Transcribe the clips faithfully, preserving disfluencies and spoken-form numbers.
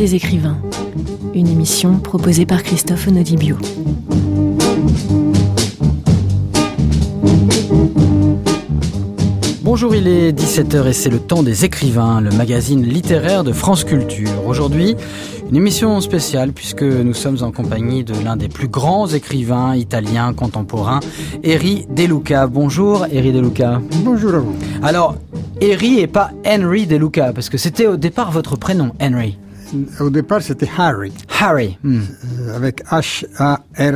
des écrivains, une émission proposée par Christophe Onodibio. Bonjour, il est dix-sept heures et c'est le temps des écrivains, le magazine littéraire de France Culture. Aujourd'hui, une émission spéciale puisque nous sommes en compagnie de l'un des plus grands écrivains italiens contemporains, Erri De Luca. Bonjour Erri De Luca. Bonjour à vous. Alors, Erri et pas Henry De Luca, parce que c'était au départ votre prénom, Henry. Au départ, c'était Harry. Harry. Hmm. Euh, avec H A R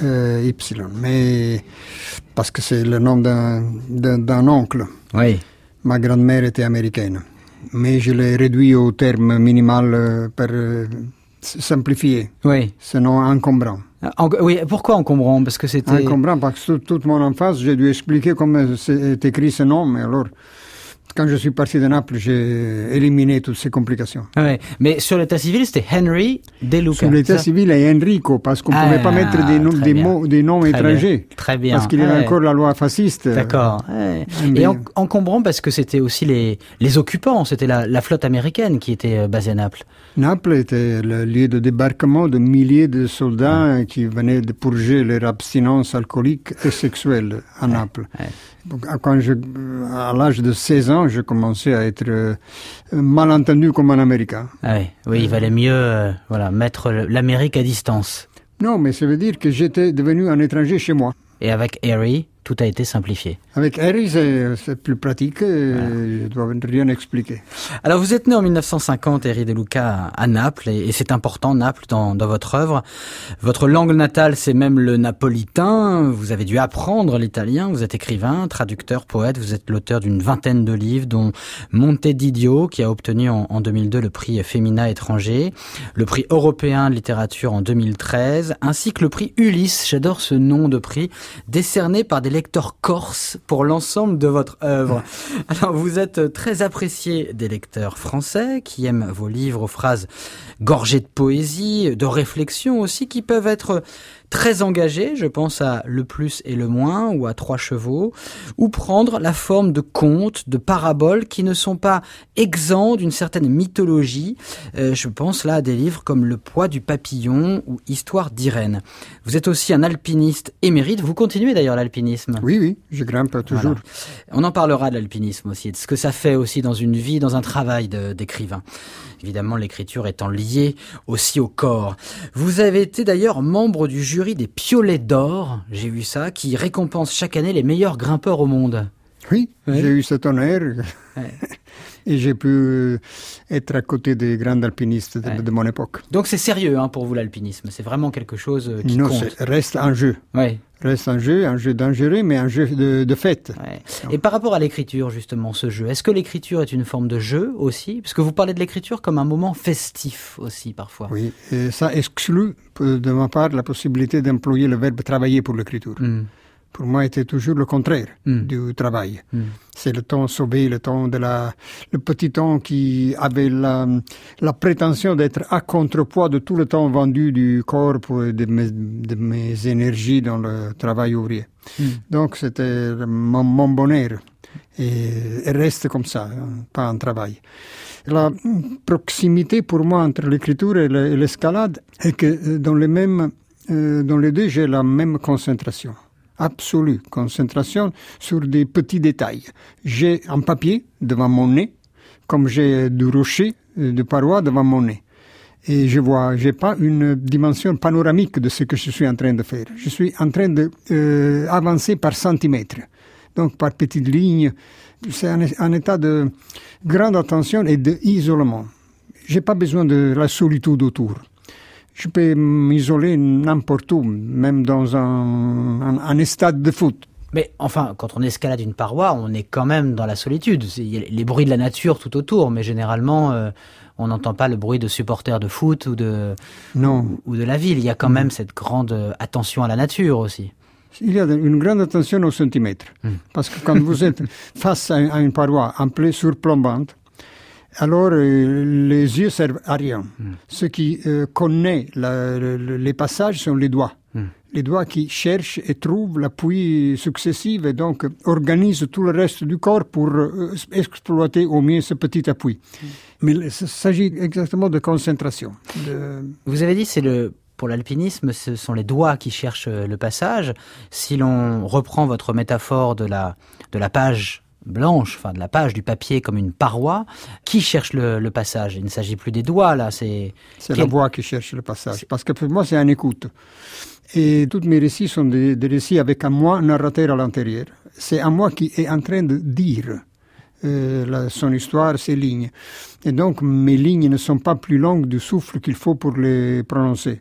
R Y. Mais parce que c'est le nom d'un, d'un, d'un oncle. Oui. Ma grand-mère était américaine. Mais je l'ai réduit au terme minimal euh, pour euh, simplifier. Oui. Sinon encombrant. En, oui, pourquoi encombrant? Parce que c'était... Encombrant, parce que toute mon enfance, j'ai dû expliquer comment c'est écrit ce nom, mais alors... Quand je suis parti de Naples, j'ai éliminé toutes ces complications. Ouais, mais sur l'état civil, c'était Henry De Luca. Sur l'état civil, c'est Enrico, parce qu'on ne ah, pouvait pas mettre des noms, des mots, des noms très étrangers. Bien. Très bien. Parce qu'il y avait ouais. encore la loi fasciste. D'accord. Ouais. Et en, encombrant parce que c'était aussi les, les occupants, c'était la, la flotte américaine qui était basée à Naples. Naples était le lieu de débarquement de milliers de soldats ouais. qui venaient de purger leur abstinence alcoolique et sexuelle à ouais. Naples. Ouais. Donc, quand je, à l'âge de seize ans, je commençais à être euh, mal entendu comme un Américain. Ah oui, oui, il valait mieux euh, voilà, mettre l'Amérique à distance. Non, mais ça veut dire que j'étais devenu un étranger chez moi. Et avec Harry, tout a été simplifié. Avec Harry, c'est, c'est plus pratique, et voilà. Je ne dois rien expliquer. Alors, vous êtes né en mille neuf cent cinquante, Erri De Luca, à Naples, et, et c'est important, Naples, dans, dans votre œuvre. Votre langue natale, c'est même le napolitain. Vous avez dû apprendre l'italien. Vous êtes écrivain, traducteur, poète. Vous êtes l'auteur d'une vingtaine de livres, dont Monte d'Idio, qui a obtenu en, en deux mille deux le prix Femina étranger, le prix européen de littérature en deux mille treize, ainsi que le prix Ulysse, j'adore ce nom de prix, décerné par des lecteurs corses pour l'ensemble de votre œuvre. Alors, vous êtes très apprécié des lecteurs français qui aiment vos livres aux phrases gorgées de poésie, de réflexion aussi, qui peuvent être très engagés, je pense à Le Plus et le Moins ou à Trois Chevaux, ou prendre la forme de contes, de paraboles qui ne sont pas exempts d'une certaine mythologie. Euh, je pense là à des livres comme Le Poids du papillon ou Histoire d'Irène. Vous êtes aussi un alpiniste émérite. Vous continuez d'ailleurs l'alpinisme. Oui, oui, je grimpe toujours. Voilà. On en parlera de l'alpinisme aussi, de ce que ça fait aussi dans une vie, dans un travail de, d'écrivain. Évidemment, l'écriture étant liée aussi au corps. Vous avez été d'ailleurs membre du jury des Piolets d'or, j'ai vu ça, qui récompense chaque année les meilleurs grimpeurs au monde. Oui, oui. J'ai eu cet honneur. Ouais. Et j'ai pu être à côté des grands alpinistes de, ouais. de mon époque. Donc c'est sérieux hein, pour vous l'alpinisme, c'est vraiment quelque chose qui non, compte. Non, reste un jeu. Ouais. Reste un jeu, un jeu dangereux, mais un jeu de, de fête. Ouais. Et par rapport à l'écriture, justement, ce jeu, est-ce que l'écriture est une forme de jeu aussi? Parce que vous parlez de l'écriture comme un moment festif aussi, parfois. Oui, et ça exclut de ma part la possibilité d'employer le verbe travailler pour l'écriture. Mm. Pour moi, c'était toujours le contraire mm. du travail. Mm. C'est le temps sauvé, le temps de la, le petit temps qui avait la, la prétention d'être à contrepoids de tout le temps vendu du corps pour de mes, de mes énergies dans le travail ouvrier. Mm. Donc, c'était mon, mon bonheur. Et, et reste comme ça, hein, pas un travail. La proximité pour moi entre l'écriture et l'escalade est que dans les mêmes, euh, dans les deux, j'ai la même concentration. Absolue concentration sur des petits détails. J'ai un papier devant mon nez, comme j'ai du rocher, de parois devant mon nez. Et je vois, j'ai pas une dimension panoramique de ce que je suis en train de faire. Je suis en train de euh, avancer par centimètres, donc par petites lignes. C'est un, un état de grande attention et d'isolement. J'ai pas besoin de la solitude autour. Je peux m'isoler n'importe où, même dans un, un, un stade de foot. Mais enfin, quand on escalade une paroi, on est quand même dans la solitude. Il y a les bruits de la nature tout autour, mais généralement, euh, on n'entend pas le bruit de supporters de foot ou de, non. ou, ou de la ville. Il y a quand même cette grande attention à la nature aussi. Il y a une grande attention au centimètre. Mmh. Parce que quand vous êtes face à une paroi en pleine surplombante, alors euh, les yeux servent à rien. Mm. Ce qui euh, connaît la, le, les passages sont les doigts. Mm. Les doigts qui cherchent et trouvent l'appui successif et donc organisent tout le reste du corps pour exploiter au mieux ce petit appui. Mmh. Mais il s'agit exactement de concentration. De... Vous avez dit c'est le... Pour l'alpinisme, ce sont les doigts qui cherchent le passage. Si l'on reprend votre métaphore de la, de la page blanche, enfin de la page du papier comme une paroi, qui cherche le, le passage? Il ne s'agit plus des doigts, là. C'est, c'est Quel... la voix qui cherche le passage. C'est... Parce que pour moi, c'est un écoute. Et tous mes récits sont des, des récits avec un moi narrateur à l'intérieur. C'est un moi qui est en train de dire euh, la, son histoire, ses lignes. Et donc, mes lignes ne sont pas plus longues du souffle qu'il faut pour les prononcer.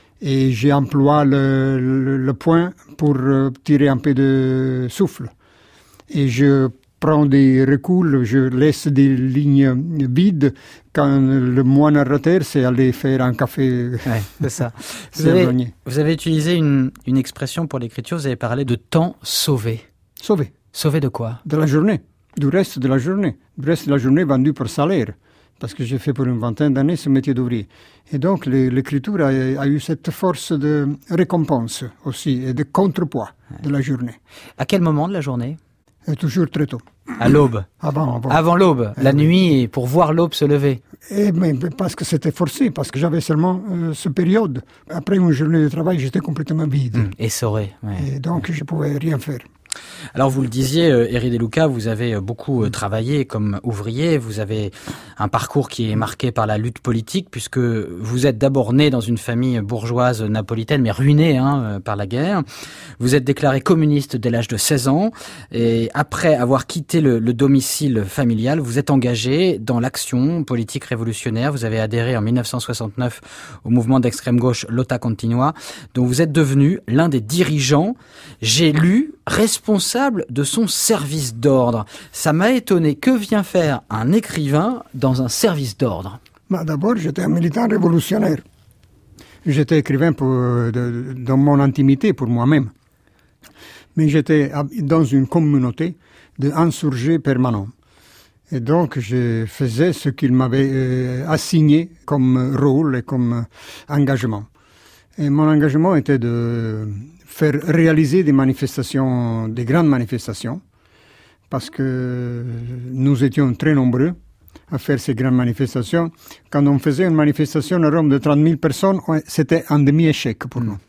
Et j'emploie le, le, le point pour tirer un peu de souffle. Et je prends des reculs, je laisse des lignes vides quand le moi narrateur, c'est aller faire un café. Ouais, c'est ça. Vous avez, vous avez utilisé une, une expression pour l'écriture, vous avez parlé de temps sauvé. Sauvé. Sauvé de quoi? De la journée, du reste de la journée. Du reste de la journée vendu pour salaire. Parce que j'ai fait pour une vingtaine d'années ce métier d'ouvrier. Et donc l'écriture a, a eu cette force de récompense aussi, et de contrepoids de la journée. À quel moment de la journée? Et toujours très tôt. À l'aube? Avant, avant. Avant l'aube, eh la oui. nuit, pour voir l'aube se lever? Et mais, parce que c'était forcé, parce que j'avais seulement euh, cette période. Après une journée de travail, j'étais complètement vide. Mmh, essoré. Ouais. Et donc je ne pouvais rien faire. Alors vous le disiez, euh, Eri De Luca, vous avez beaucoup euh, travaillé comme ouvrier, vous avez un parcours qui est marqué par la lutte politique, puisque vous êtes d'abord né dans une famille bourgeoise napolitaine, mais ruinée hein, euh, par la guerre. Vous êtes déclaré communiste dès l'âge de seize ans, et après avoir quitté le, le domicile familial, vous êtes engagé dans l'action politique révolutionnaire. Vous avez adhéré en mille neuf cent soixante-neuf au mouvement d'extrême gauche Lotta Continua, dont vous êtes devenu l'un des dirigeants. J'ai lu responsable de son service d'ordre. Ça m'a étonné. Que vient faire un écrivain dans un service d'ordre? Bah, d'abord, j'étais un militant révolutionnaire. J'étais écrivain pour, de, dans mon intimité, pour moi-même. Mais j'étais dans une communauté d'insurgés permanents. Et donc, je faisais ce qu'il m'avait euh, assigné comme rôle et comme engagement. Et mon engagement était de faire réaliser des manifestations, des grandes manifestations, parce que nous étions très nombreux à faire ces grandes manifestations. Quand on faisait une manifestation à Rome de trente mille personnes, c'était un demi-échec pour nous.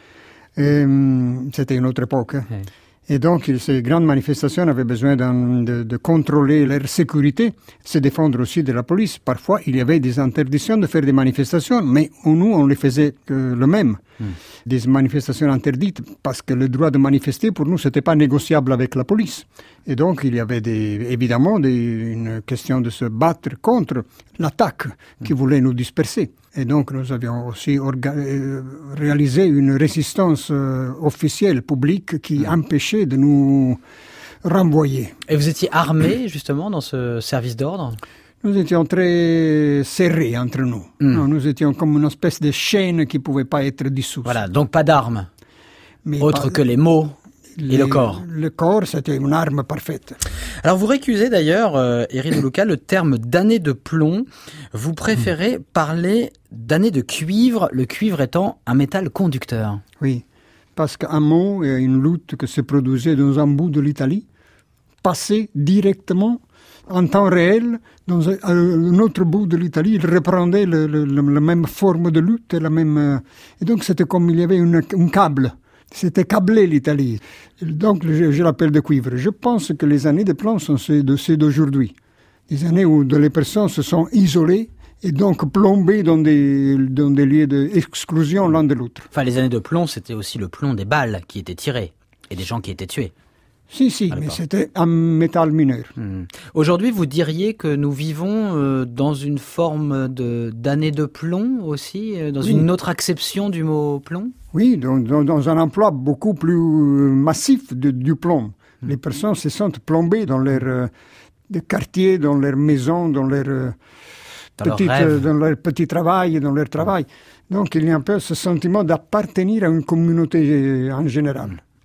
Et, c'était une autre époque. Hein. Et donc, ces grandes manifestations avaient besoin de, de contrôler leur sécurité, se défendre aussi de la police. Parfois, il y avait des interdictions de faire des manifestations, mais nous, on les faisait euh, le même. Mm. Des manifestations interdites, parce que le droit de manifester, pour nous, c'était pas négociable avec la police. Et donc, il y avait des, évidemment des, une question de se battre contre l'attaque mm. qui voulait nous disperser. Et donc, nous avions aussi orga- euh, réalisé une résistance euh, officielle, publique, qui mmh. empêchait de nous renvoyer. Et vous étiez armé, justement, dans ce service d'ordre? Nous étions très serrés entre nous. Mmh. Non, nous étions comme une espèce de chaîne qui ne pouvait pas être dissoute. Voilà, donc pas d'armes, Mais autre pas, que les mots les, et le corps. Le corps, c'était une arme parfaite. Alors vous récusez d'ailleurs, euh, Eri De Luca, le terme d'année de plomb. Vous préférez mmh. parler d'année de cuivre, le cuivre étant un métal conducteur. Oui, parce qu'un mot et une lutte qui se produisait dans un bout de l'Italie passait directement en temps réel dans un, un autre bout de l'Italie. Il reprendait le, le, le, la même forme de lutte, la même, et donc c'était comme il y avait une, un câble. C'était câblé l'Italie. Donc je, je l'appelle de cuivre. Je pense que les années de plomb sont celles d'aujourd'hui. Des années où les personnes se sont isolées et donc plombées dans des, dans des lieux d'exclusion l'un de l'autre. Enfin, les années de plomb, c'était aussi le plomb des balles qui étaient tirées et des gens qui étaient tués. Si, si, mais c'était un métal mineur. Mmh. Aujourd'hui, vous diriez que nous vivons euh, dans une forme de, d'année de plomb aussi, euh, dans oui. une autre acception du mot plomb? Oui, dans, dans, dans un emploi beaucoup plus massif de, du plomb. Mmh. Les personnes se sentent plombées dans leurs euh, quartiers, dans leurs maisons, dans leur, euh, dans, petite, leur euh, dans leur petit travail, dans leur travail. Donc il y a un peu ce sentiment d'appartenir à une communauté en général.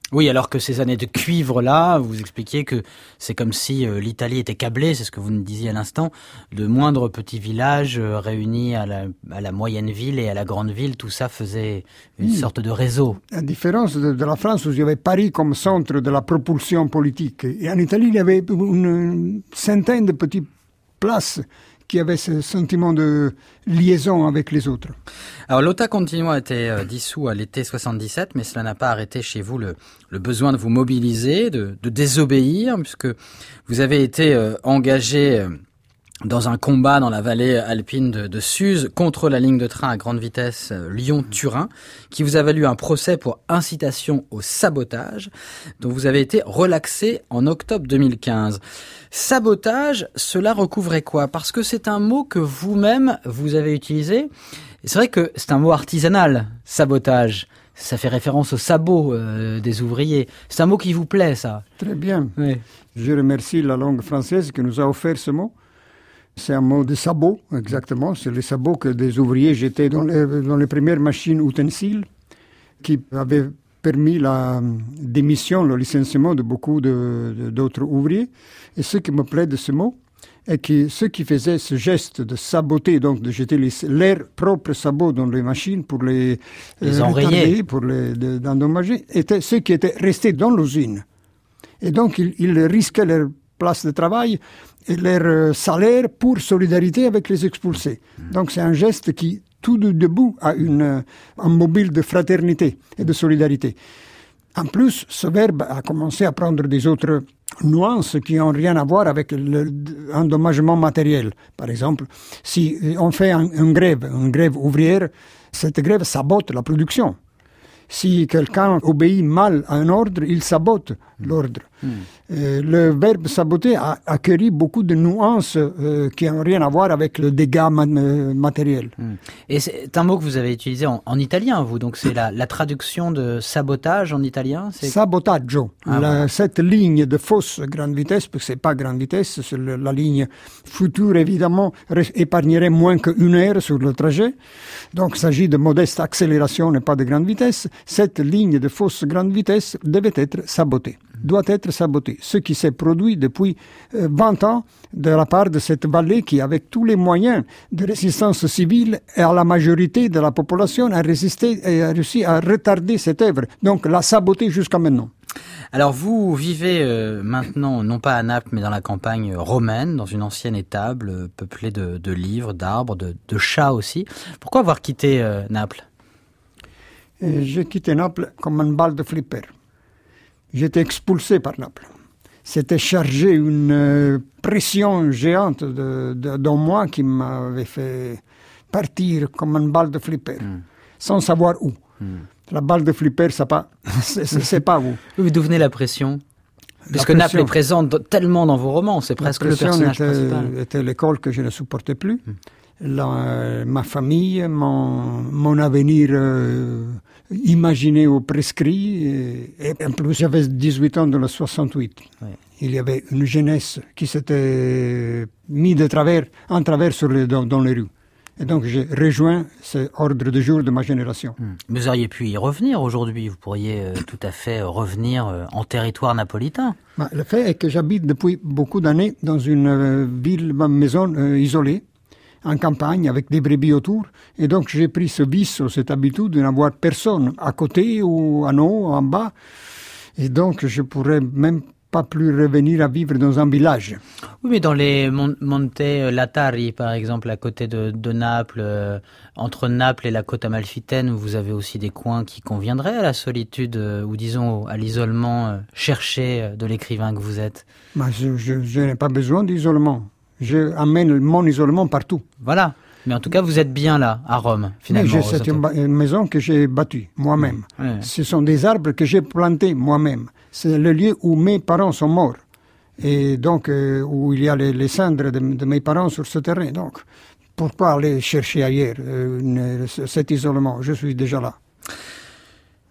Oui, alors que ces années de cuivre-là, vous expliquiez que c'est comme si euh, l'Italie était câblée, c'est ce que vous nous disiez à l'instant, de moindres petits villages euh, réunis à la, à la moyenne ville et à la grande ville, tout ça faisait une oui. sorte de réseau. À différence de, de la France où il y avait Paris comme centre de la propulsion politique, et en Italie il y avait une centaine de petites places qui avait ce sentiment de liaison avec les autres. Alors l'O T A Continuo a été euh, dissous à l'été soixante-dix-sept, mais cela n'a pas arrêté chez vous le, le besoin de vous mobiliser, de, de désobéir, puisque vous avez été euh, engagé euh, dans un combat dans la vallée alpine de, de Suse contre la ligne de train à grande vitesse euh, Lyon-Turin, qui vous a valu un procès pour incitation au sabotage, dont vous avez été relaxé en octobre deux mille quinze. Sabotage, cela recouvrait quoi? Parce que c'est un mot que vous-même, vous avez utilisé. C'est vrai que c'est un mot artisanal, sabotage. Ça fait référence au sabot euh, des ouvriers. C'est un mot qui vous plaît, ça? Très bien. Oui. Je remercie la langue française qui nous a offert ce mot. C'est un mot de sabot, exactement. C'est les sabots que des ouvriers jetaient dans les, dans les premières machines ustensiles qui avaient permis la démission, le licenciement de beaucoup de, de, d'autres ouvriers. Et ce qui me plaît de ce mot est que ceux qui faisaient ce geste de saboter, donc de jeter les, leurs propres sabots dans les machines pour les, les euh, enrayer, pour les de, endommager, étaient ceux qui étaient restés dans l'usine. Et donc, ils, ils risquaient leur place de travail et leur salaire pour solidarité avec les expulsés. Donc, c'est un geste qui, tout de debout, a une, un mobile de fraternité et de solidarité. En plus, ce verbe a commencé à prendre des autres nuances qui n'ont rien à voir avec l'endommagement matériel. Par exemple, si on fait un, une grève, une grève ouvrière, cette grève sabote la production. Si quelqu'un obéit mal à un ordre, il sabote l'ordre. Mmh. Euh, le verbe saboter a acquis beaucoup de nuances euh, qui n'ont rien à voir avec le dégât ma- matériel. Mmh. Et c'est un mot que vous avez utilisé en, en italien, vous. Donc c'est la, la traduction de sabotage en italien, c'est... Sabotaggio. Ah, la, voilà. Cette ligne de fausse grande vitesse, parce que c'est pas grande vitesse, c'est le, la ligne future, évidemment, épargnerait moins qu'une heure sur le trajet. Donc il s'agit de modeste accélération et pas de grande vitesse. Cette ligne de fausse grande vitesse devait être sabotée, doit être sabotée. Ce qui s'est produit depuis euh, vingt ans de la part de cette vallée qui, avec tous les moyens de résistance civile et à la majorité de la population, a résisté et a réussi à retarder cette œuvre. Donc l'a sabotée jusqu'à maintenant. Alors vous vivez euh, maintenant, non pas à Naples, mais dans la campagne romaine, dans une ancienne étable euh, peuplée de, de livres, d'arbres, de, de chats aussi. Pourquoi avoir quitté euh, Naples? Et j'ai quitté Naples comme une balle de flipper. J'étais expulsé par Naples. C'était chargé une euh, pression géante de, de, dans moi qui m'avait fait partir comme une balle de flipper, mm. sans savoir où. Mm. La balle de flipper, ça pas, c'est, c'est, c'est pas où. Oui, d'où venait la pression? Parce que Naples est présente tellement dans vos romans, c'est presque le personnage était, principal. C'était l'école que je ne supportais plus. Mm. La, euh, ma famille, mon, mon avenir euh, imaginé ou prescrit. Et, et en plus, j'avais dix-huit ans dans le soixante-huit. Ouais. Il y avait une jeunesse qui s'était mise de travers, en travers sur les, dans, dans les rues. Et donc, j'ai rejoint ce ordre de jour de ma génération. Mmh. Vous auriez pu y revenir aujourd'hui. Vous pourriez euh, tout à fait revenir euh, en territoire napolitain. Bah, le fait est que j'habite depuis beaucoup d'années dans une euh, ville, ma maison euh, isolée, en campagne, avec des brebis autour. Et donc, j'ai pris ce vice, cette habitude de n'avoir personne à côté ou en haut, en bas. Et donc, je pourrais même pas plus revenir à vivre dans un village. Oui, mais dans les Mon- Monte Latari, par exemple, à côté de, de Naples, euh, entre Naples et la côte amalfitaine, vous avez aussi des coins qui conviendraient à la solitude, euh, ou disons à l'isolement euh, cherché euh, de l'écrivain que vous êtes. Bah, je, je, je n'ai pas besoin d'isolement. Je amène mon isolement partout. Voilà. Mais en tout cas, vous êtes bien là, à Rome, finalement. Mais c'est une, ba- une maison que j'ai bâtie moi-même. Mmh. Ouais. Ce sont des arbres que j'ai plantés moi-même. C'est le lieu où mes parents sont morts. Et donc, euh, où il y a les, les cendres de, de mes parents sur ce terrain. Donc, pourquoi aller chercher ailleurs euh, une, cet isolement? Je suis déjà là.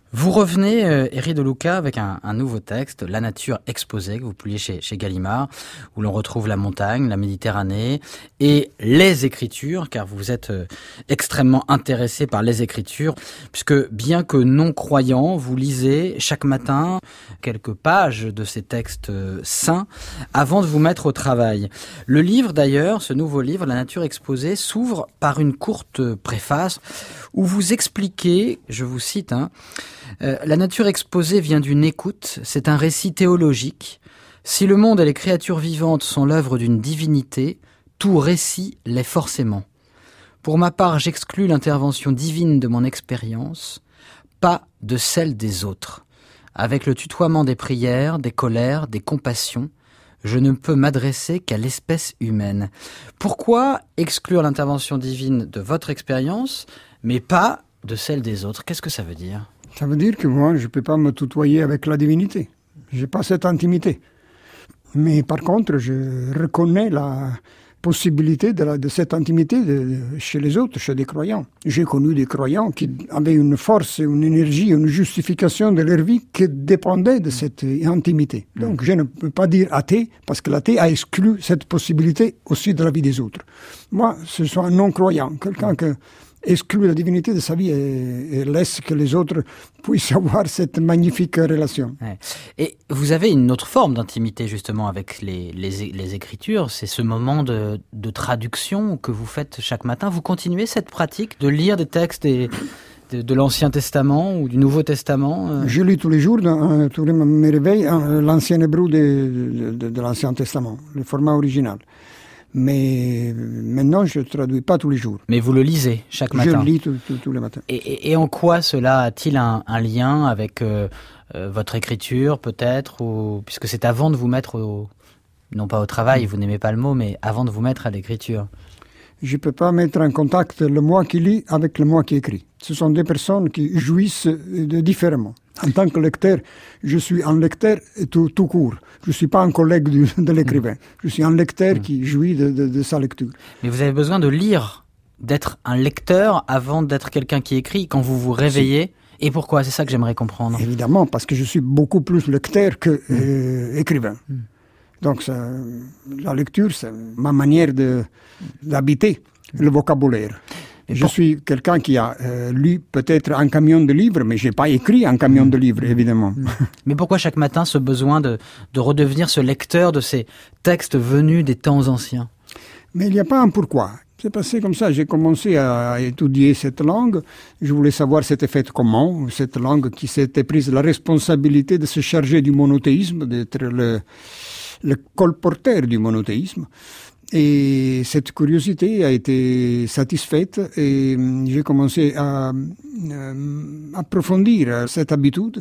Vous revenez, euh, Héry de Luca, avec un, un nouveau texte, La nature exposée, que vous publiez chez, chez Gallimard, où l'on retrouve la montagne, la Méditerranée et les Écritures, car vous êtes euh, extrêmement intéressé par les Écritures, puisque bien que non-croyant, vous lisez chaque matin quelques pages de ces textes euh, saints avant de vous mettre au travail. Le livre, d'ailleurs, ce nouveau livre, La nature exposée, s'ouvre par une courte préface où vous expliquez, je vous cite, hein, Euh, la nature exposée vient d'une écoute, c'est un récit théologique. Si le monde et les créatures vivantes sont l'œuvre d'une divinité, tout récit l'est forcément. Pour ma part, j'exclus l'intervention divine de mon expérience, pas de celle des autres. Avec le tutoiement des prières, des colères, des compassions, je ne peux m'adresser qu'à l'espèce humaine. Pourquoi exclure l'intervention divine de votre expérience, mais pas de celle des autres? Qu'est-ce que ça veut dire ? Ça veut dire que moi, je ne peux pas me tutoyer avec la divinité. Je n'ai pas cette intimité. Mais par contre, je reconnais la possibilité de, la, de cette intimité de, de, chez les autres, chez des croyants. J'ai connu des croyants qui avaient une force, une énergie, une justification de leur vie qui dépendait de cette intimité. Donc je ne peux pas dire athée, parce que l'athée a exclu cette possibilité aussi de la vie des autres. Moi, ce sont un non-croyant, quelqu'un que exclut la divinité de sa vie et, et laisse que les autres puissent avoir cette magnifique relation. Ouais. Et vous avez une autre forme d'intimité justement avec les, les, les Écritures, c'est ce moment de, de traduction que vous faites chaque matin. Vous continuez cette pratique de lire des textes des, de, de l'Ancien Testament ou du Nouveau Testament euh... Je lis tous les jours, dans, tous les, mes réveils, l'ancien hébreu de, de, de l'Ancien Testament, le format original. Mais maintenant, je ne traduis pas tous les jours. Mais vous le lisez chaque matin? Je lis tous les matins. Et, et, et en quoi cela a-t-il un, un lien avec euh, euh, votre écriture, peut-être, ou, puisque c'est avant de vous mettre, au, non pas au travail, vous n'aimez pas le mot, mais avant de vous mettre à l'écriture? Je ne peux pas mettre en contact le moi qui lit avec le moi qui écrit. Ce sont deux personnes qui jouissent de différemment. En tant que lecteur, je suis un lecteur tout, tout court. Je ne suis pas un collègue du, de l'écrivain. Je suis un lecteur mmh. qui jouit de, de, de sa lecture. Mais vous avez besoin de lire, d'être un lecteur avant d'être quelqu'un qui écrit, quand vous vous réveillez. Si. Et pourquoi? C'est ça que j'aimerais comprendre. Évidemment, parce que je suis beaucoup plus lecteur que mmh. euh, écrivain. Mmh. Donc ça, la lecture, c'est ma manière de, d'habiter le vocabulaire. Et je pour... suis quelqu'un qui a euh, lu peut-être un camion de livres, mais je n'ai pas écrit un camion mmh. de livres, évidemment. Mmh. Mais pourquoi chaque matin ce besoin de, de redevenir ce lecteur de ces textes venus des temps anciens? Mais il n'y a pas un pourquoi. C'est passé comme ça. J'ai commencé à étudier cette langue. Je voulais savoir c'était fait comment. Cette langue qui s'était prise la responsabilité de se charger du monothéisme, d'être le, le colporteur du monothéisme. Et cette curiosité a été satisfaite et j'ai commencé à euh, approfondir cette habitude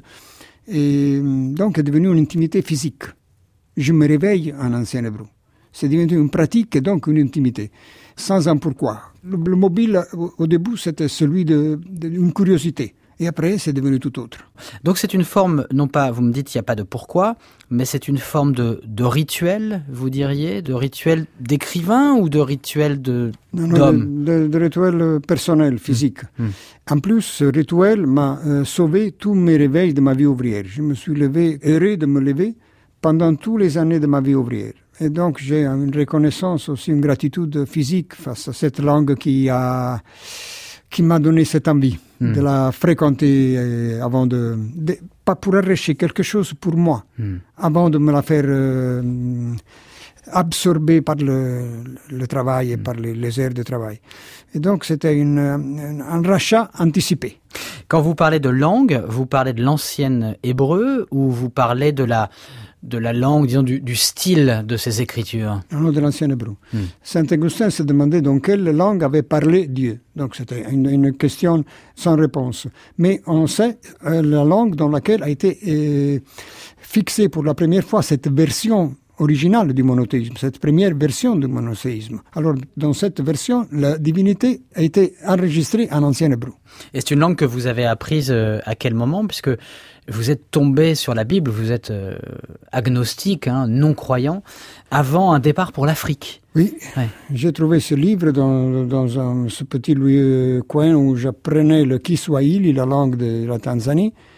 et donc est devenue une intimité physique. Je me réveille en ancien hébreu. C'est devenu une pratique et donc une intimité, sans un pourquoi. Le, le mobile, au, au début, c'était celui de, de, d'une curiosité. Et après, c'est devenu tout autre. Donc c'est une forme, non pas, vous me dites qu'il n'y a pas de pourquoi, mais c'est une forme de, de rituel, vous diriez, de rituel d'écrivain ou de rituel de, non, d'homme? Non, de, de, de rituel personnel, physique. Mmh. Mmh. En plus, ce rituel m'a euh, sauvé tous mes réveils de ma vie ouvrière. Je me suis levé, heureux de me lever pendant toutes les années de ma vie ouvrière. Et donc j'ai une reconnaissance aussi, une gratitude physique face à cette langue qui a... qui m'a donné cette envie mmh. de la fréquenter euh, avant de, de... pas pour arracher quelque chose pour moi, mmh. avant de me la faire euh, absorber par le, le travail et mmh. par les, les heures de travail. Et donc c'était une, une, un rachat anticipé. Quand vous parlez de langue, vous parlez de l'ancien hébreu ou vous parlez de la... de la langue, disons, du, du style de ces écritures? Non, de l'ancien hébreu. Mm. Saint Augustin se demandait dans quelle langue avait parlé Dieu. Donc c'était une, une question sans réponse. Mais on sait euh, la langue dans laquelle a été euh, fixée pour la première fois cette version originale du monothéisme, cette première version du monothéisme. Alors, dans cette version, la divinité a été enregistrée en ancien hébreu. Et c'est une langue que vous avez apprise euh, à quel moment? Puisque vous êtes tombé sur la Bible, vous êtes euh, agnostique, hein, non-croyant, avant un départ pour l'Afrique. Oui, ouais. J'ai trouvé ce livre dans, dans un, ce petit coin où j'apprenais le Kiswahili, la langue de la Tanzanie.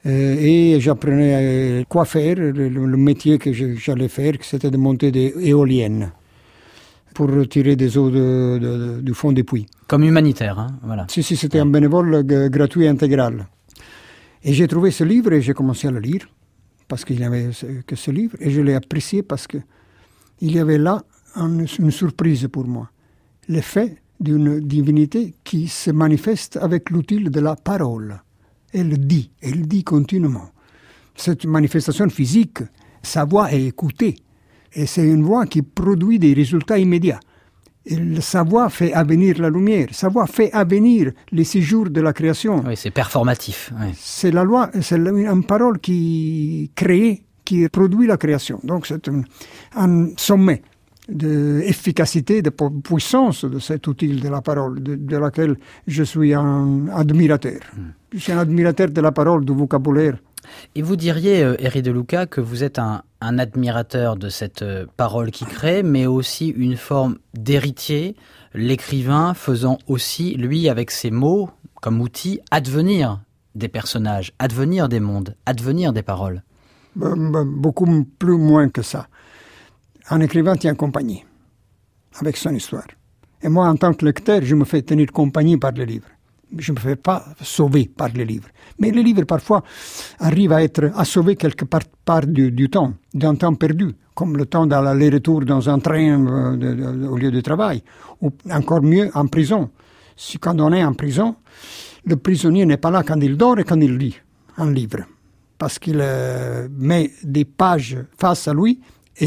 Euh, et j'apprenais quoi faire, le, le métier que je, j'allais faire, c'était de monter des éoliennes pour tirer des eaux de, de, de, du fond des puits. Comme humanitaire, hein, voilà. Si, si, c'était ouais. un bénévole g- gratuit intégral. Et j'ai trouvé ce livre et j'ai commencé à le lire, parce qu'il n'y avait que ce livre, et je l'ai apprécié parce que il y avait là une, une surprise pour moi. L'effet d'une divinité qui se manifeste avec l'outil de la parole. Elle dit, elle dit continuellement. Cette manifestation physique, sa voix est écoutée. Et c'est une voix qui produit des résultats immédiats. Et sa voix fait avenir la lumière. Sa voix fait avenir les séjours de la création. Oui, c'est performatif. Oui. C'est la loi, c'est une parole qui crée, qui produit la création. Donc c'est un, un sommet d'efficacité, de puissance de cet outil de la parole, de, de laquelle je suis un admirateur. Mm. Je suis un admirateur de la parole, du vocabulaire. Et vous diriez, euh, Éric de Luca, que vous êtes un, un admirateur de cette euh, parole qui crée, mais aussi une forme d'héritier, l'écrivain faisant aussi, lui, avec ses mots, comme outil, advenir des personnages, advenir des mondes, advenir des paroles. Beaucoup plus moins que ça. Un écrivain tient compagnie avec son histoire. Et moi, en tant que lecteur, je me fais tenir compagnie par les livres. Je ne me fais pas sauver par les livres. Mais les livres, parfois, arrivent à être à sauver quelque part, part du, du temps, d'un temps perdu, comme le temps d'aller-retour dans un train euh, de, de, au lieu de travail, ou encore mieux, en prison. Si quand on est en prison, le prisonnier n'est pas là quand il dort et quand il lit un livre, parce qu'il euh, met des pages face à lui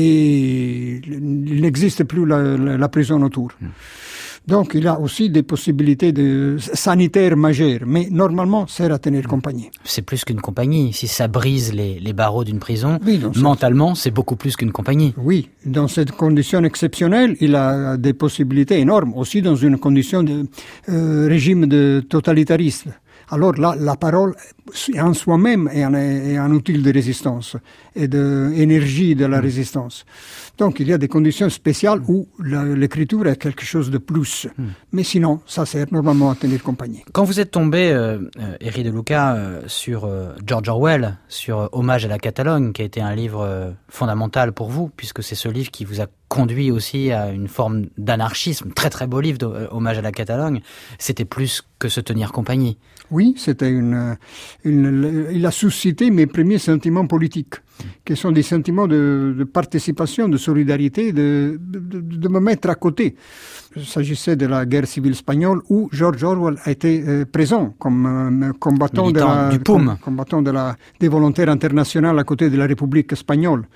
et il n'existe plus la, la, la prison autour. Mmh. Donc, il a aussi des possibilités de sanitaires majeures, mais normalement, sert à tenir compagnie. C'est plus qu'une compagnie. Si ça brise les, les barreaux d'une prison, oui, mentalement, c'est beaucoup plus qu'une compagnie. Oui, dans cette condition exceptionnelle, il a des possibilités énormes, aussi dans une condition de euh, régime de totalitarisme. Alors là, la parole en soi-même est un, est un outil de résistance et d'énergie de la résistance. Donc il y a des conditions spéciales où la, l'écriture est quelque chose de plus. Mm. Mais sinon, ça sert normalement à tenir compagnie. Quand vous êtes tombé, euh, Éric de Luca, euh, sur euh, George Orwell, sur euh, Hommage à la Catalogne, qui a été un livre euh, fondamental pour vous, puisque c'est ce livre qui vous a conduit aussi à une forme d'anarchisme, très très beau livre d'Hommage à la Catalogne, c'était plus que se tenir compagnie. Oui, c'était une, une, il a suscité mes premiers sentiments politiques, qui sont des sentiments de, de participation, de solidarité, de, de, de me mettre à côté. Il s'agissait de la guerre civile espagnole où George Orwell a été euh, présent comme euh, combattant, de la, du P O M. combattant de la, des volontaires internationales à côté de la République espagnole.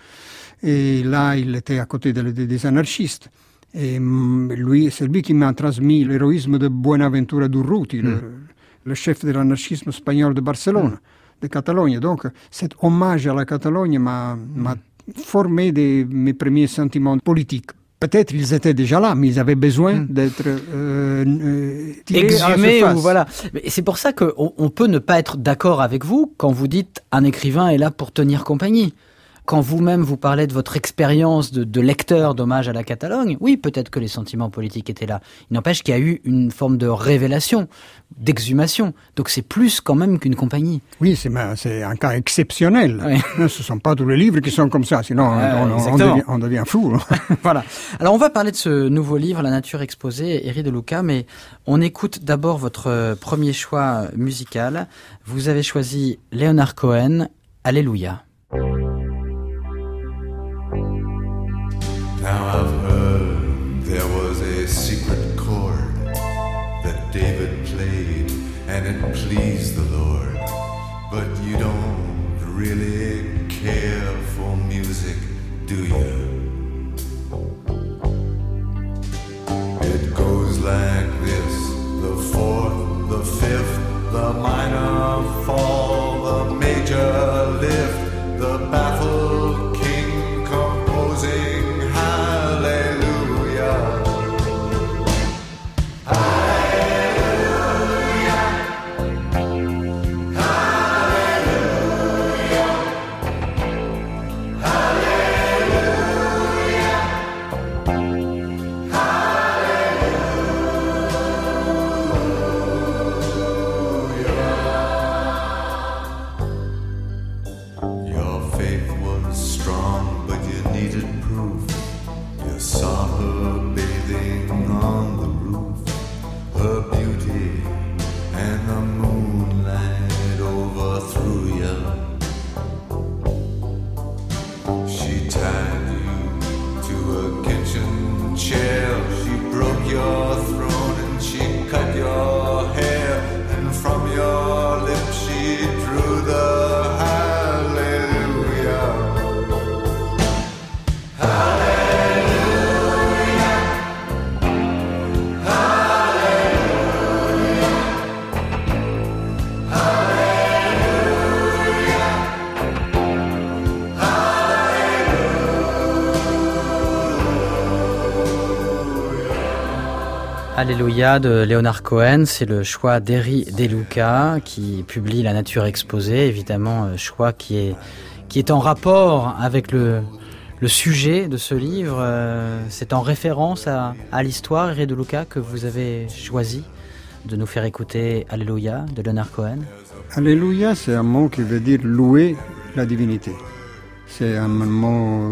Et là, il était à côté de, de, des anarchistes. Et lui, c'est lui qui m'a transmis l'héroïsme de Buenaventura Durruti, mm. le, le chef de l'anarchisme espagnol de Barcelone, mm. de Catalogne. Donc, cet hommage à la Catalogne m'a, m'a formé des, mes premiers sentiments politiques. Peut-être ils étaient déjà là, mais ils avaient besoin mm. d'être euh, euh, tirés à la surface. Ou voilà. Et c'est pour ça qu'on on peut ne pas être d'accord avec vous quand vous dites un écrivain est là pour tenir compagnie. Quand vous-même vous parlez de votre expérience de, de lecteur d'Hommage à la Catalogne, oui, peut-être que les sentiments politiques étaient là. Il n'empêche qu'il y a eu une forme de révélation, d'exhumation. Donc c'est plus quand même qu'une compagnie. Oui, c'est, c'est un cas exceptionnel. Oui. Ce ne sont pas tous les livres qui sont comme ça, sinon euh, on, on, devient, on devient fou. Voilà. Alors on va parler de ce nouveau livre, La nature exposée, Éric de Luca, mais on écoute d'abord votre premier choix musical. Vous avez choisi Leonard Cohen, Alléluia. Now I've heard there was a secret chord that David played and it pleased the Lord. But you don't really care for music, do you? It goes like this, the fourth, the fifth, the minor fall, the major lift, the baffled king composing Hallelujah. strong, but you needed proof. You saw her bathing on the roof, her beauty and the moonlight overthrew you. She tied you to a kitchen chair, she broke your throne and she cut your hair, and from your lips she drew the hallelujah. Hallelujah. Hallelujah. Hallelujah. Alléluia de Leonard Cohen, c'est le choix d'Eri De Luca qui publie La Nature exposée, évidemment choix qui est, qui est en rapport avec le, le sujet de ce livre. C'est en référence à, à l'histoire, Eri De Luca, que vous avez choisi de nous faire écouter Alléluia de Leonard Cohen. Alléluia, c'est un mot qui veut dire louer la divinité. C'est un mot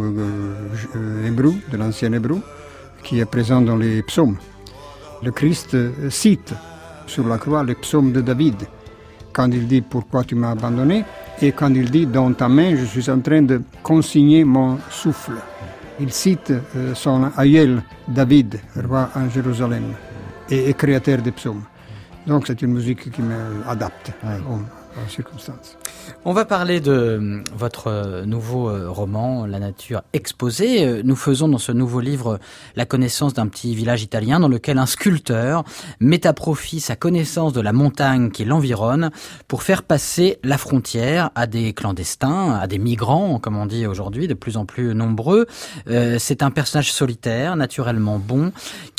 euh, hébreu, de l'ancien hébreu, qui est présent dans les psaumes. Le Christ cite sur la croix les psaumes de David, quand il dit « Pourquoi tu m'as abandonné ?» et quand il dit « Dans ta main, je suis en train de consigner mon souffle ». Il cite son aïeul David, roi en Jérusalem, et, et créateur des psaumes. Donc c'est une musique qui m'adapte ouais. aux, aux circonstances. On va parler de votre nouveau roman, La Nature exposée. Nous faisons dans ce nouveau livre la connaissance d'un petit village italien dans lequel un sculpteur met à profit sa connaissance de la montagne qui l'environne pour faire passer la frontière à des clandestins, à des migrants, comme on dit aujourd'hui, de plus en plus nombreux. Euh, c'est un personnage solitaire, naturellement bon,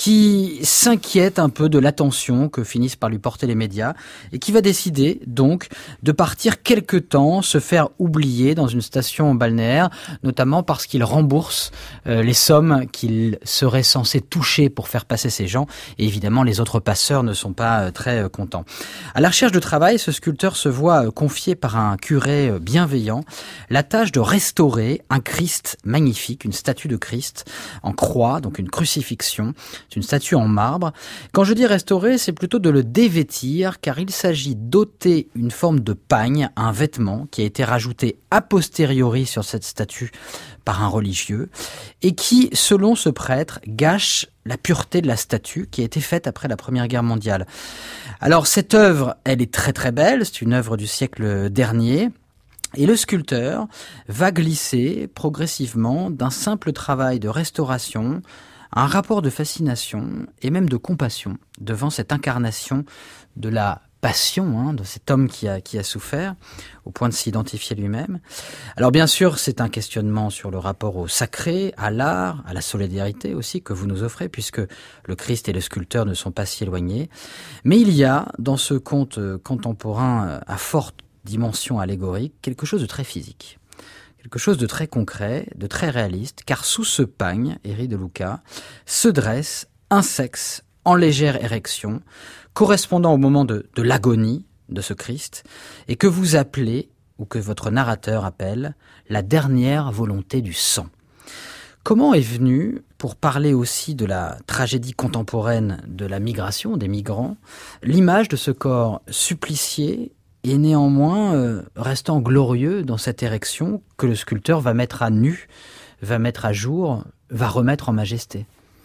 qui s'inquiète un peu de l'attention que finissent par lui porter les médias et qui va décider donc de partir quelque temps, se faire oublier dans une station balnéaire, notamment parce qu'il rembourse euh, les sommes qu'il serait censé toucher pour faire passer ces gens. Et évidemment, les autres passeurs ne sont pas euh, très euh, contents. À la recherche de travail, ce sculpteur se voit euh, confier par un curé euh, bienveillant la tâche de restaurer un Christ magnifique, une statue de Christ en croix, donc une crucifixion. C'est une statue en marbre. Quand je dis restaurer, c'est plutôt de le dévêtir, car il s'agit d'ôter une forme de pagne, un vêtement qui a été rajouté a posteriori sur cette statue par un religieux et qui, selon ce prêtre, gâche la pureté de la statue qui a été faite après la Première Guerre mondiale. Alors cette œuvre, elle est très très belle, c'est une œuvre du siècle dernier. Et le sculpteur va glisser progressivement d'un simple travail de restauration à un rapport de fascination et même de compassion devant cette incarnation de la passion hein, de cet homme qui a, qui a souffert, au point de s'identifier lui-même. Alors bien sûr, c'est un questionnement sur le rapport au sacré, à l'art, à la solidarité aussi que vous nous offrez, puisque le Christ et le sculpteur ne sont pas si éloignés. Mais il y a, dans ce conte contemporain à forte dimension allégorique, quelque chose de très physique. Quelque chose de très concret, de très réaliste, car sous ce pagne, Eri De Luca, se dresse un sexe en légère érection, correspondant au moment de, de l'agonie de ce Christ, et que vous appelez, ou que votre narrateur appelle, la dernière volonté du sang. Comment est venue, pour parler aussi de la tragédie contemporaine de la migration, des migrants, l'image de ce corps supplicié et néanmoins euh, restant glorieux dans cette érection que le sculpteur va mettre à nu, va mettre à jour, va remettre en majesté?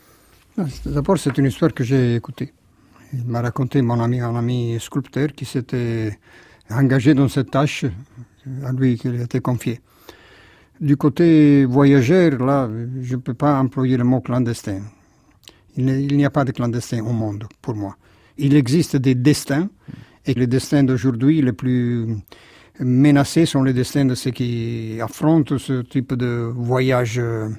D'abord, c'est une histoire que j'ai écoutée. Il m'a raconté mon ami, un ami sculpteur qui s'était engagé dans cette tâche à lui qui lui a été confiée. Du côté voyageur, là, je ne peux pas employer le mot clandestin. Il n'y a pas de clandestin au monde, pour moi. Il existe des destins, et les destins d'aujourd'hui les plus menacés sont les destins de ceux qui affrontent ce type de voyage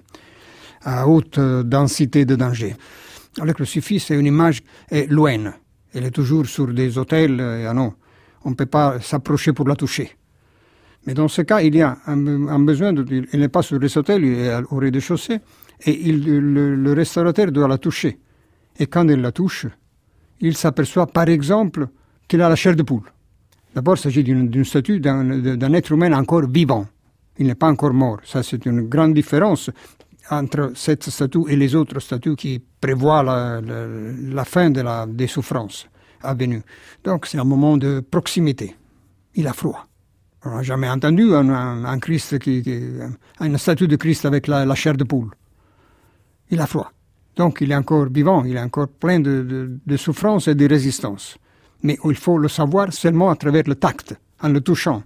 à haute densité de danger. Le crucifix, c'est une image loin. Elle est toujours sur des autels. Et, ah non, on ne peut pas s'approcher pour la toucher. Mais dans ce cas, il y a un, un besoin. De, il n'est pas sur les autels, il est au rez-de-chaussée. Et il, le, le restaurateur doit la toucher. Et quand il la touche, il s'aperçoit, par exemple, qu'il a la chair de poule. D'abord, il s'agit d'une, d'une statue d'un, d'un être humain encore vivant. Il n'est pas encore mort. Ça, c'est une grande différence entre cette statue et les autres statues qui prévoient la, la, la fin de la, des souffrances à venir. Donc, c'est un moment de proximité. Il a froid. On n'a jamais entendu un, un, un Christ qui, qui, une statue de Christ avec la, la chair de poule. Il a froid. Donc, il est encore vivant, il est encore plein de, de, de souffrance et de résistance. Mais il faut le savoir seulement à travers le tact, en le touchant.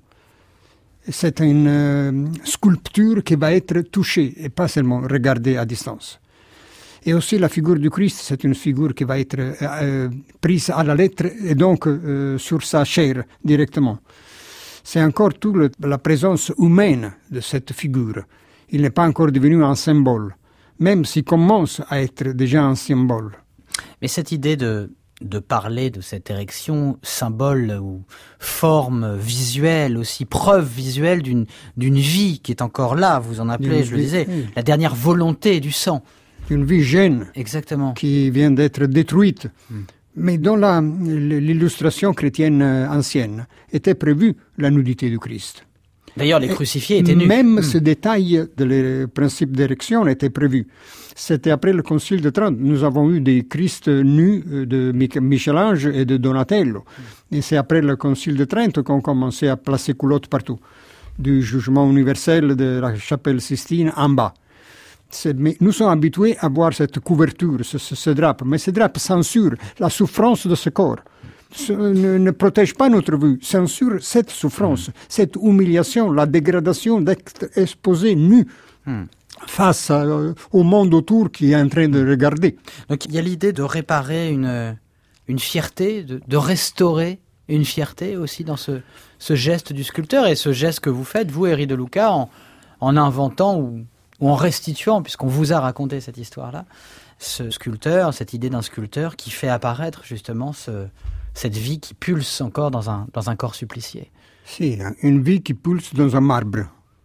C'est une euh, sculpture qui va être touchée et pas seulement regardée à distance. Et aussi la figure du Christ, c'est une figure qui va être euh, prise à la lettre et donc euh, sur sa chair directement. C'est encore toute la présence humaine de cette figure. Il n'est pas encore devenu un symbole, même s'il commence à être déjà un symbole. Mais cette idée de, de parler de cette érection, symbole ou forme visuelle, aussi preuve visuelle d'une, d'une vie qui est encore là, vous en appelez, je le disais, oui. La dernière volonté du sang. Une vie jeune. Exactement. Qui vient d'être détruite. Hmm. Mais dans la, l'illustration chrétienne ancienne était prévue la nudité du Christ. D'ailleurs, les crucifiés étaient nus. Même mmh. ce détail de le principe d'érection était prévu. C'était après le Concile de Trente. Nous avons eu des Christ nus de Michel-Ange et de Donatello. Mmh. Et c'est après le Concile de Trente qu'on commençait à placer culottes partout. Du jugement universel de la chapelle Sistine en bas. C'est, mais nous sommes habitués à voir cette couverture, ce, ce, ce drap. Mais ce drap censure la souffrance de ce corps. Ce, ne, ne protège pas notre vue, censure cette souffrance, mmh. cette humiliation, la dégradation d'être exposé nu mmh. face à, au monde autour qui est en train de regarder. Donc il y a l'idée de réparer une, une fierté, de, de restaurer une fierté aussi dans ce, ce geste du sculpteur et ce geste que vous faites, vous, Héry de Lucca, en, en inventant ou... ou en restituant, puisqu'on vous a raconté cette histoire-là, ce sculpteur, cette idée d'un sculpteur qui fait apparaître justement ce, cette vie qui pulse encore dans un, dans un corps supplicié. Si, une vie qui pulse dans un marbre.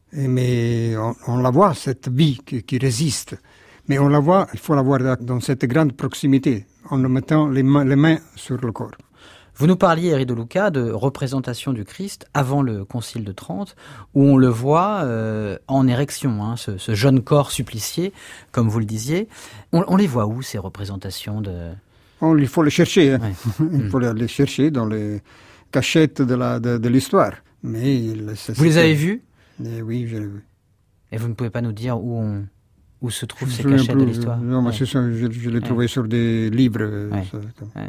Mais on, on la voit, cette vie qui, qui résiste. Mais on la voit, il faut la voir dans cette grande proximité, en mettant les mains, les mains sur le corps. Vous nous parliez, Héry de Lucca, de représentation du Christ avant le Concile de Trente, où on le voit euh, en érection, hein, ce, ce jeune corps supplicié, comme vous le disiez. On, on les voit où, ces représentations de... on, Il faut les chercher. Hein. Ouais. il faut les chercher dans les cachettes de, la, de, de l'histoire. Mais c'est, vous les avez vus ? Oui, je les ai vus. Et vous ne pouvez pas nous dire où, on, où se trouvent ces cachettes plus, de l'histoire ? Non, mais ouais. c'est ça, je, je les ai trouvés ouais. sur des livres. Ouais. Ça, ouais.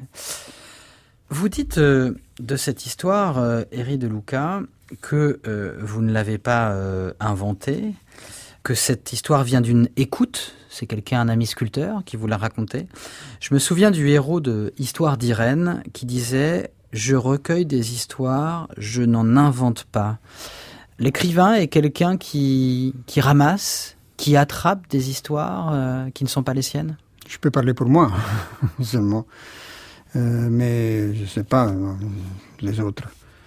Vous dites euh, de cette histoire, euh, Héry de Lucca, que euh, vous ne l'avez pas euh, inventée, que cette histoire vient d'une écoute, c'est quelqu'un, un ami sculpteur, qui vous l'a raconté. Je me souviens du héros de Histoire d'Irène qui disait « Je recueille des histoires, je n'en invente pas ». L'écrivain est quelqu'un qui, qui ramasse, qui attrape des histoires euh, qui ne sont pas les siennes ? Je peux parler pour moi, seulement. Euh, mais je ne sais pas euh, les autres.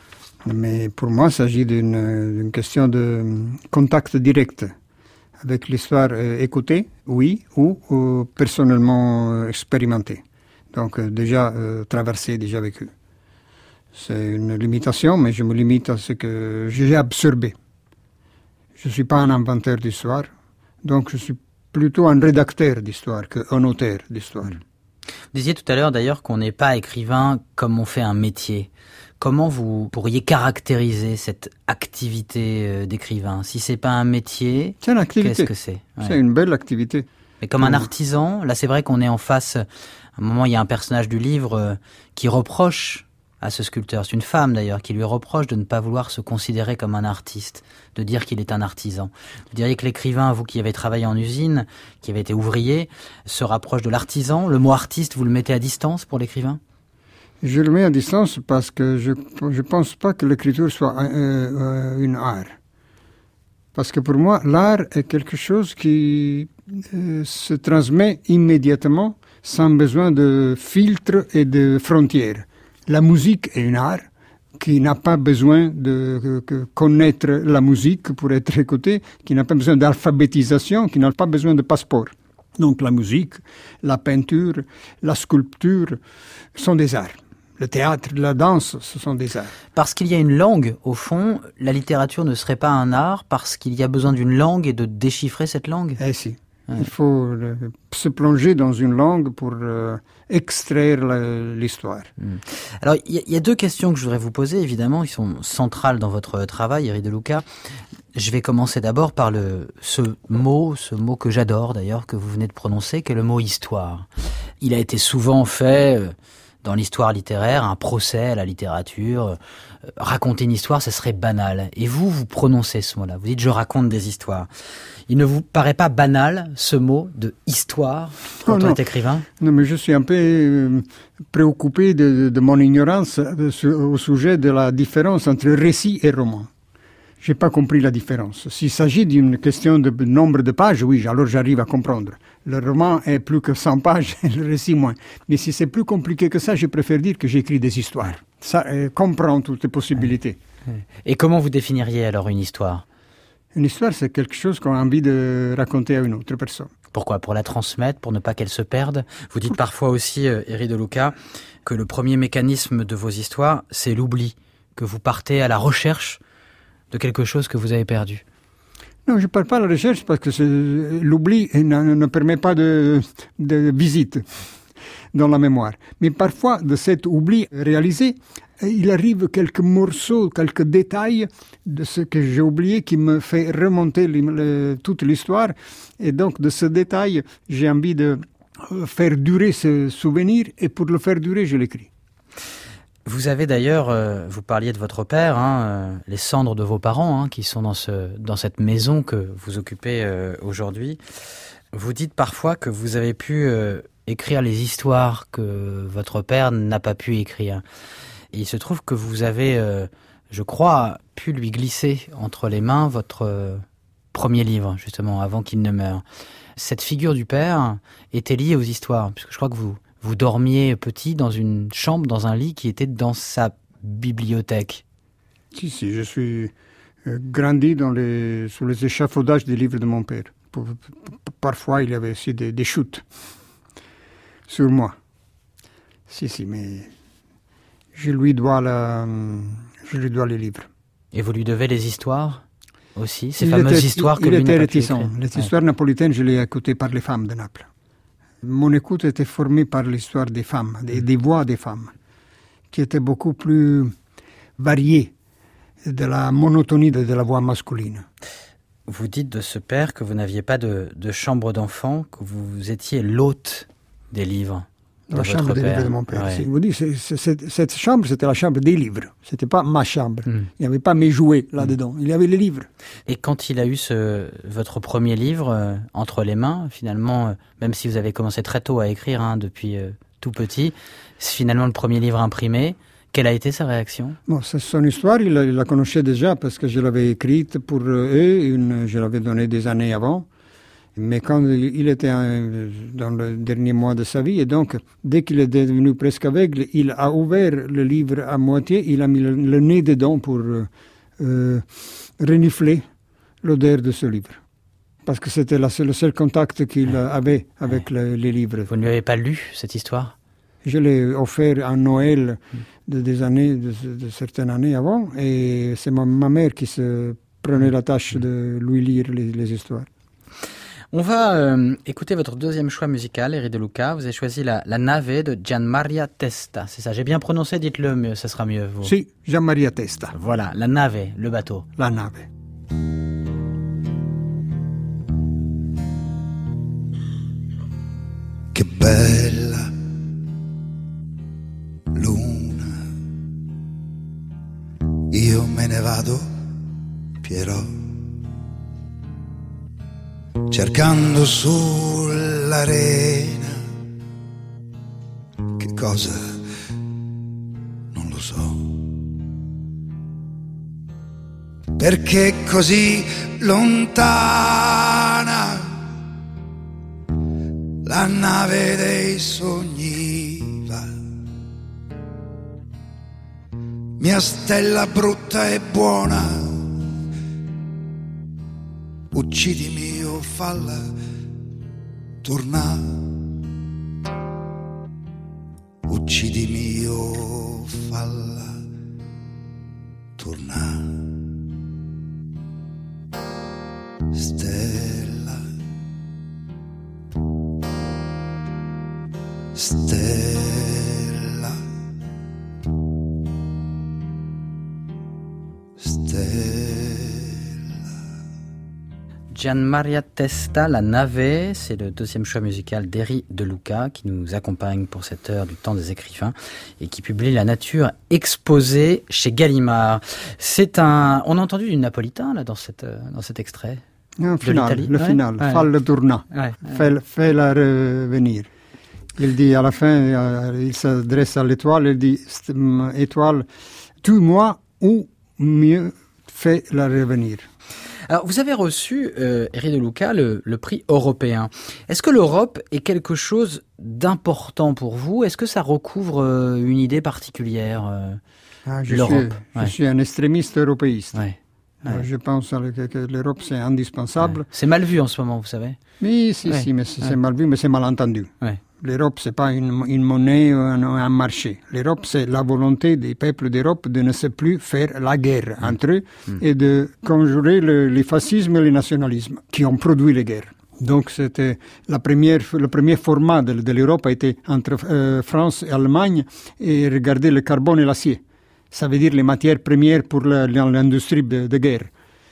Mais pour moi, il s'agit d'une, d'une question de contact direct avec l'histoire euh, écoutée, oui, ou, ou personnellement euh, expérimentée. Donc euh, déjà euh, traversée, déjà vécue. C'est une limitation, mais je me limite à ce que j'ai absorbé. Je ne suis pas un inventeur d'histoire, donc je suis plutôt un rédacteur d'histoire qu'un auteur d'histoire. Vous disiez tout à l'heure d'ailleurs qu'on n'est pas écrivain comme on fait un métier. Comment vous pourriez caractériser cette activité d'écrivain ? Si c'est pas un métier, c'est une activité. Qu'est-ce que c'est ? Ouais. C'est une belle activité. Mais comme un artisan, là c'est vrai qu'on est en face, à un moment il y a un personnage du livre qui reproche à ce sculpteur, c'est une femme d'ailleurs, qui lui reproche de ne pas vouloir se considérer comme un artiste, de dire qu'il est un artisan. Vous diriez que l'écrivain, vous qui avez travaillé en usine, qui avez été ouvrier, se rapproche de l'artisan. Le mot artiste, vous le mettez à distance pour l'écrivain ? Je le mets à distance parce que je ne pense pas que l'écriture soit un, euh, une art. Parce que pour moi, l'art est quelque chose qui euh, se transmet immédiatement sans besoin de filtres et de frontières. La musique est une art qui n'a pas besoin de, de connaître la musique pour être écoutée, qui n'a pas besoin d'alphabétisation, qui n'a pas besoin de passeport. Donc la musique, la peinture, la sculpture sont des arts. Le théâtre, la danse, ce sont des arts. Parce qu'il y a une langue, au fond, la littérature ne serait pas un art parce qu'il y a besoin d'une langue et de déchiffrer cette langue? Eh si. Ouais. Il faut euh, se plonger dans une langue pour euh, extraire la, l'histoire. Mmh. Alors, il y, y a deux questions que je voudrais vous poser, évidemment, qui sont centrales dans votre travail, Éric De Luca. Je vais commencer d'abord par le, ce mot, ce mot que j'adore d'ailleurs, que vous venez de prononcer, qui est le mot « histoire ». Il a été souvent fait... Euh, dans l'histoire littéraire, un procès à la littérature, euh, raconter une histoire, ce serait banal. Et vous, vous prononcez ce mot-là, vous dites « je raconte des histoires ». Il ne vous paraît pas banal, ce mot de « histoire » quand on est écrivain? Non, mais je suis un peu euh, préoccupé de, de mon ignorance au sujet de la différence entre récit et roman. Je n'ai pas compris la différence. S'il s'agit d'une question de nombre de pages, oui, alors j'arrive à comprendre. Le roman est plus que cent pages, le récit moins. Mais si c'est plus compliqué que ça, je préfère dire que j'écris des histoires. Ça euh, comprend toutes les possibilités. Et comment vous définiriez alors une histoire? Une histoire, c'est quelque chose qu'on a envie de raconter à une autre personne. Pourquoi? Pour la transmettre, pour ne pas qu'elle se perde? Vous dites parfois aussi, euh, Éric De Luca, que le premier mécanisme de vos histoires, c'est l'oubli, que vous partez à la recherche de quelque chose que vous avez perdu. Non, je ne parle pas de la recherche parce que c'est, l'oubli ne, ne permet pas de, de visite dans la mémoire. Mais parfois, de cet oubli réalisé, il arrive quelques morceaux, quelques détails de ce que j'ai oublié qui me fait remonter le, le, toute l'histoire. Et donc, de ce détail, j'ai envie de faire durer ce souvenir et pour le faire durer, je l'écris. Vous avez d'ailleurs, euh, vous parliez de votre père, hein, euh, les cendres de vos parents hein, qui sont dans, ce, dans cette maison que vous occupez euh, aujourd'hui. Vous dites parfois que vous avez pu euh, écrire les histoires que votre père n'a pas pu écrire. Et il se trouve que vous avez, euh, je crois, pu lui glisser entre les mains votre euh, premier livre, justement, avant qu'il ne meure. Cette figure du père était liée aux histoires, puisque je crois que vous... Vous dormiez petit dans une chambre, dans un lit qui était dans sa bibliothèque. Si, si, je suis euh, grandi dans les, sous les échafaudages des livres de mon père. Pour, pour, parfois, il y avait aussi des, des chutes sur moi. Si, si, mais je lui dois, la, je lui dois les livres. Et vous lui devez les histoires aussi, ces il fameuses était, histoires il, que il lui n'a était pas pu réticent. écrire. Les histoires ouais. napolitaines, je les ai écoutées par les femmes de Naples. Mon écoute était formée par l'histoire des femmes, des, des voix des femmes, qui étaient beaucoup plus variées de la monotonie de, de la voix masculine. Vous dites de ce père que vous n'aviez pas de, de chambre d'enfant, que vous étiez l'hôte des livres. La chambre des livres de mon père. Ouais. Vous dites, c'est, c'est, cette chambre, c'était la chambre des livres. C'était pas ma chambre. Mm. Il n'y avait pas mes jouets là-dedans. Mm. Il y avait les livres. Et quand il a eu ce, votre premier livre euh, entre les mains, finalement, euh, même si vous avez commencé très tôt à écrire, hein, depuis euh, tout petit, c'est finalement le premier livre imprimé. Quelle a été sa réaction? Bon, c'est son histoire, il la, il la connaissait déjà parce que je l'avais écrite pour eux, une, je l'avais donnée des années avant. Mais quand il était dans le dernier mois de sa vie, et donc, dès qu'il est devenu presque aveugle, il a ouvert le livre à moitié, il a mis le, le nez dedans pour euh, renifler l'odeur de ce livre. Parce que c'était la, le seul contact qu'il avait avec le, les livres. Vous ne lui avez pas lu cette histoire? Je l'ai offert à Noël de, des années, de, de certaines années avant, et c'est ma, ma mère qui se prenait la tâche de lui lire les, les histoires. On va euh, écouter votre deuxième choix musical, Éric De Luca. Vous avez choisi la, la Nave de Gianmaria Testa. C'est ça, j'ai bien prononcé, dites-le mieux, ça sera mieux. Vous. Si, Gianmaria Testa. Voilà, la Nave, le bateau. La Nave. Che bella luna, io me ne vado, Pierrot, cercando sull'arena che cosa non lo so, perché così lontana la nave dei sogni va, mia stella brutta e buona, uccidimi o falla tornare, uccidimi o falla tornar. Stella, Stella, Stella. Gianmaria Testa, La Nave, c'est le deuxième choix musical d'Eri De Luca qui nous accompagne pour cette heure du temps des écrivains et qui publie La Nature exposée chez Gallimard. C'est un, on a entendu du napolitain là dans cette dans cet extrait. Un final, le ouais. final, ouais. Falla tornar, ouais. fais, fais-la revenir. Il dit à la fin, euh, il s'adresse à l'étoile, il dit étoile, tue-moi ou mieux fais-la revenir. Alors, vous avez reçu, euh, Eri De Luca, le, le prix européen. Est-ce que l'Europe est quelque chose d'important pour vous? Est-ce que ça recouvre euh, une idée particulière, euh, ah, je l'Europe? Suis, ouais. Je suis un extrémiste européiste. Ouais. Ouais. Je pense que, que l'Europe, c'est indispensable. Ouais. C'est mal vu en ce moment, vous savez. Oui, si, ouais. si, mais c'est, ouais. c'est mal vu, mais c'est mal entendu. Ouais. L'Europe, c'est pas une, une monnaie ou un, un marché. L'Europe, c'est la volonté des peuples d'Europe de ne se plus faire la guerre mmh. entre eux mmh. et de conjurer le, les fascismes et le nationalisme qui ont produit les guerres. Donc, c'était la première, le premier format de, de l'Europe a été entre euh, France et Allemagne et regarder le carbone et l'acier. Ça veut dire les matières premières pour la, l'industrie de, de guerre.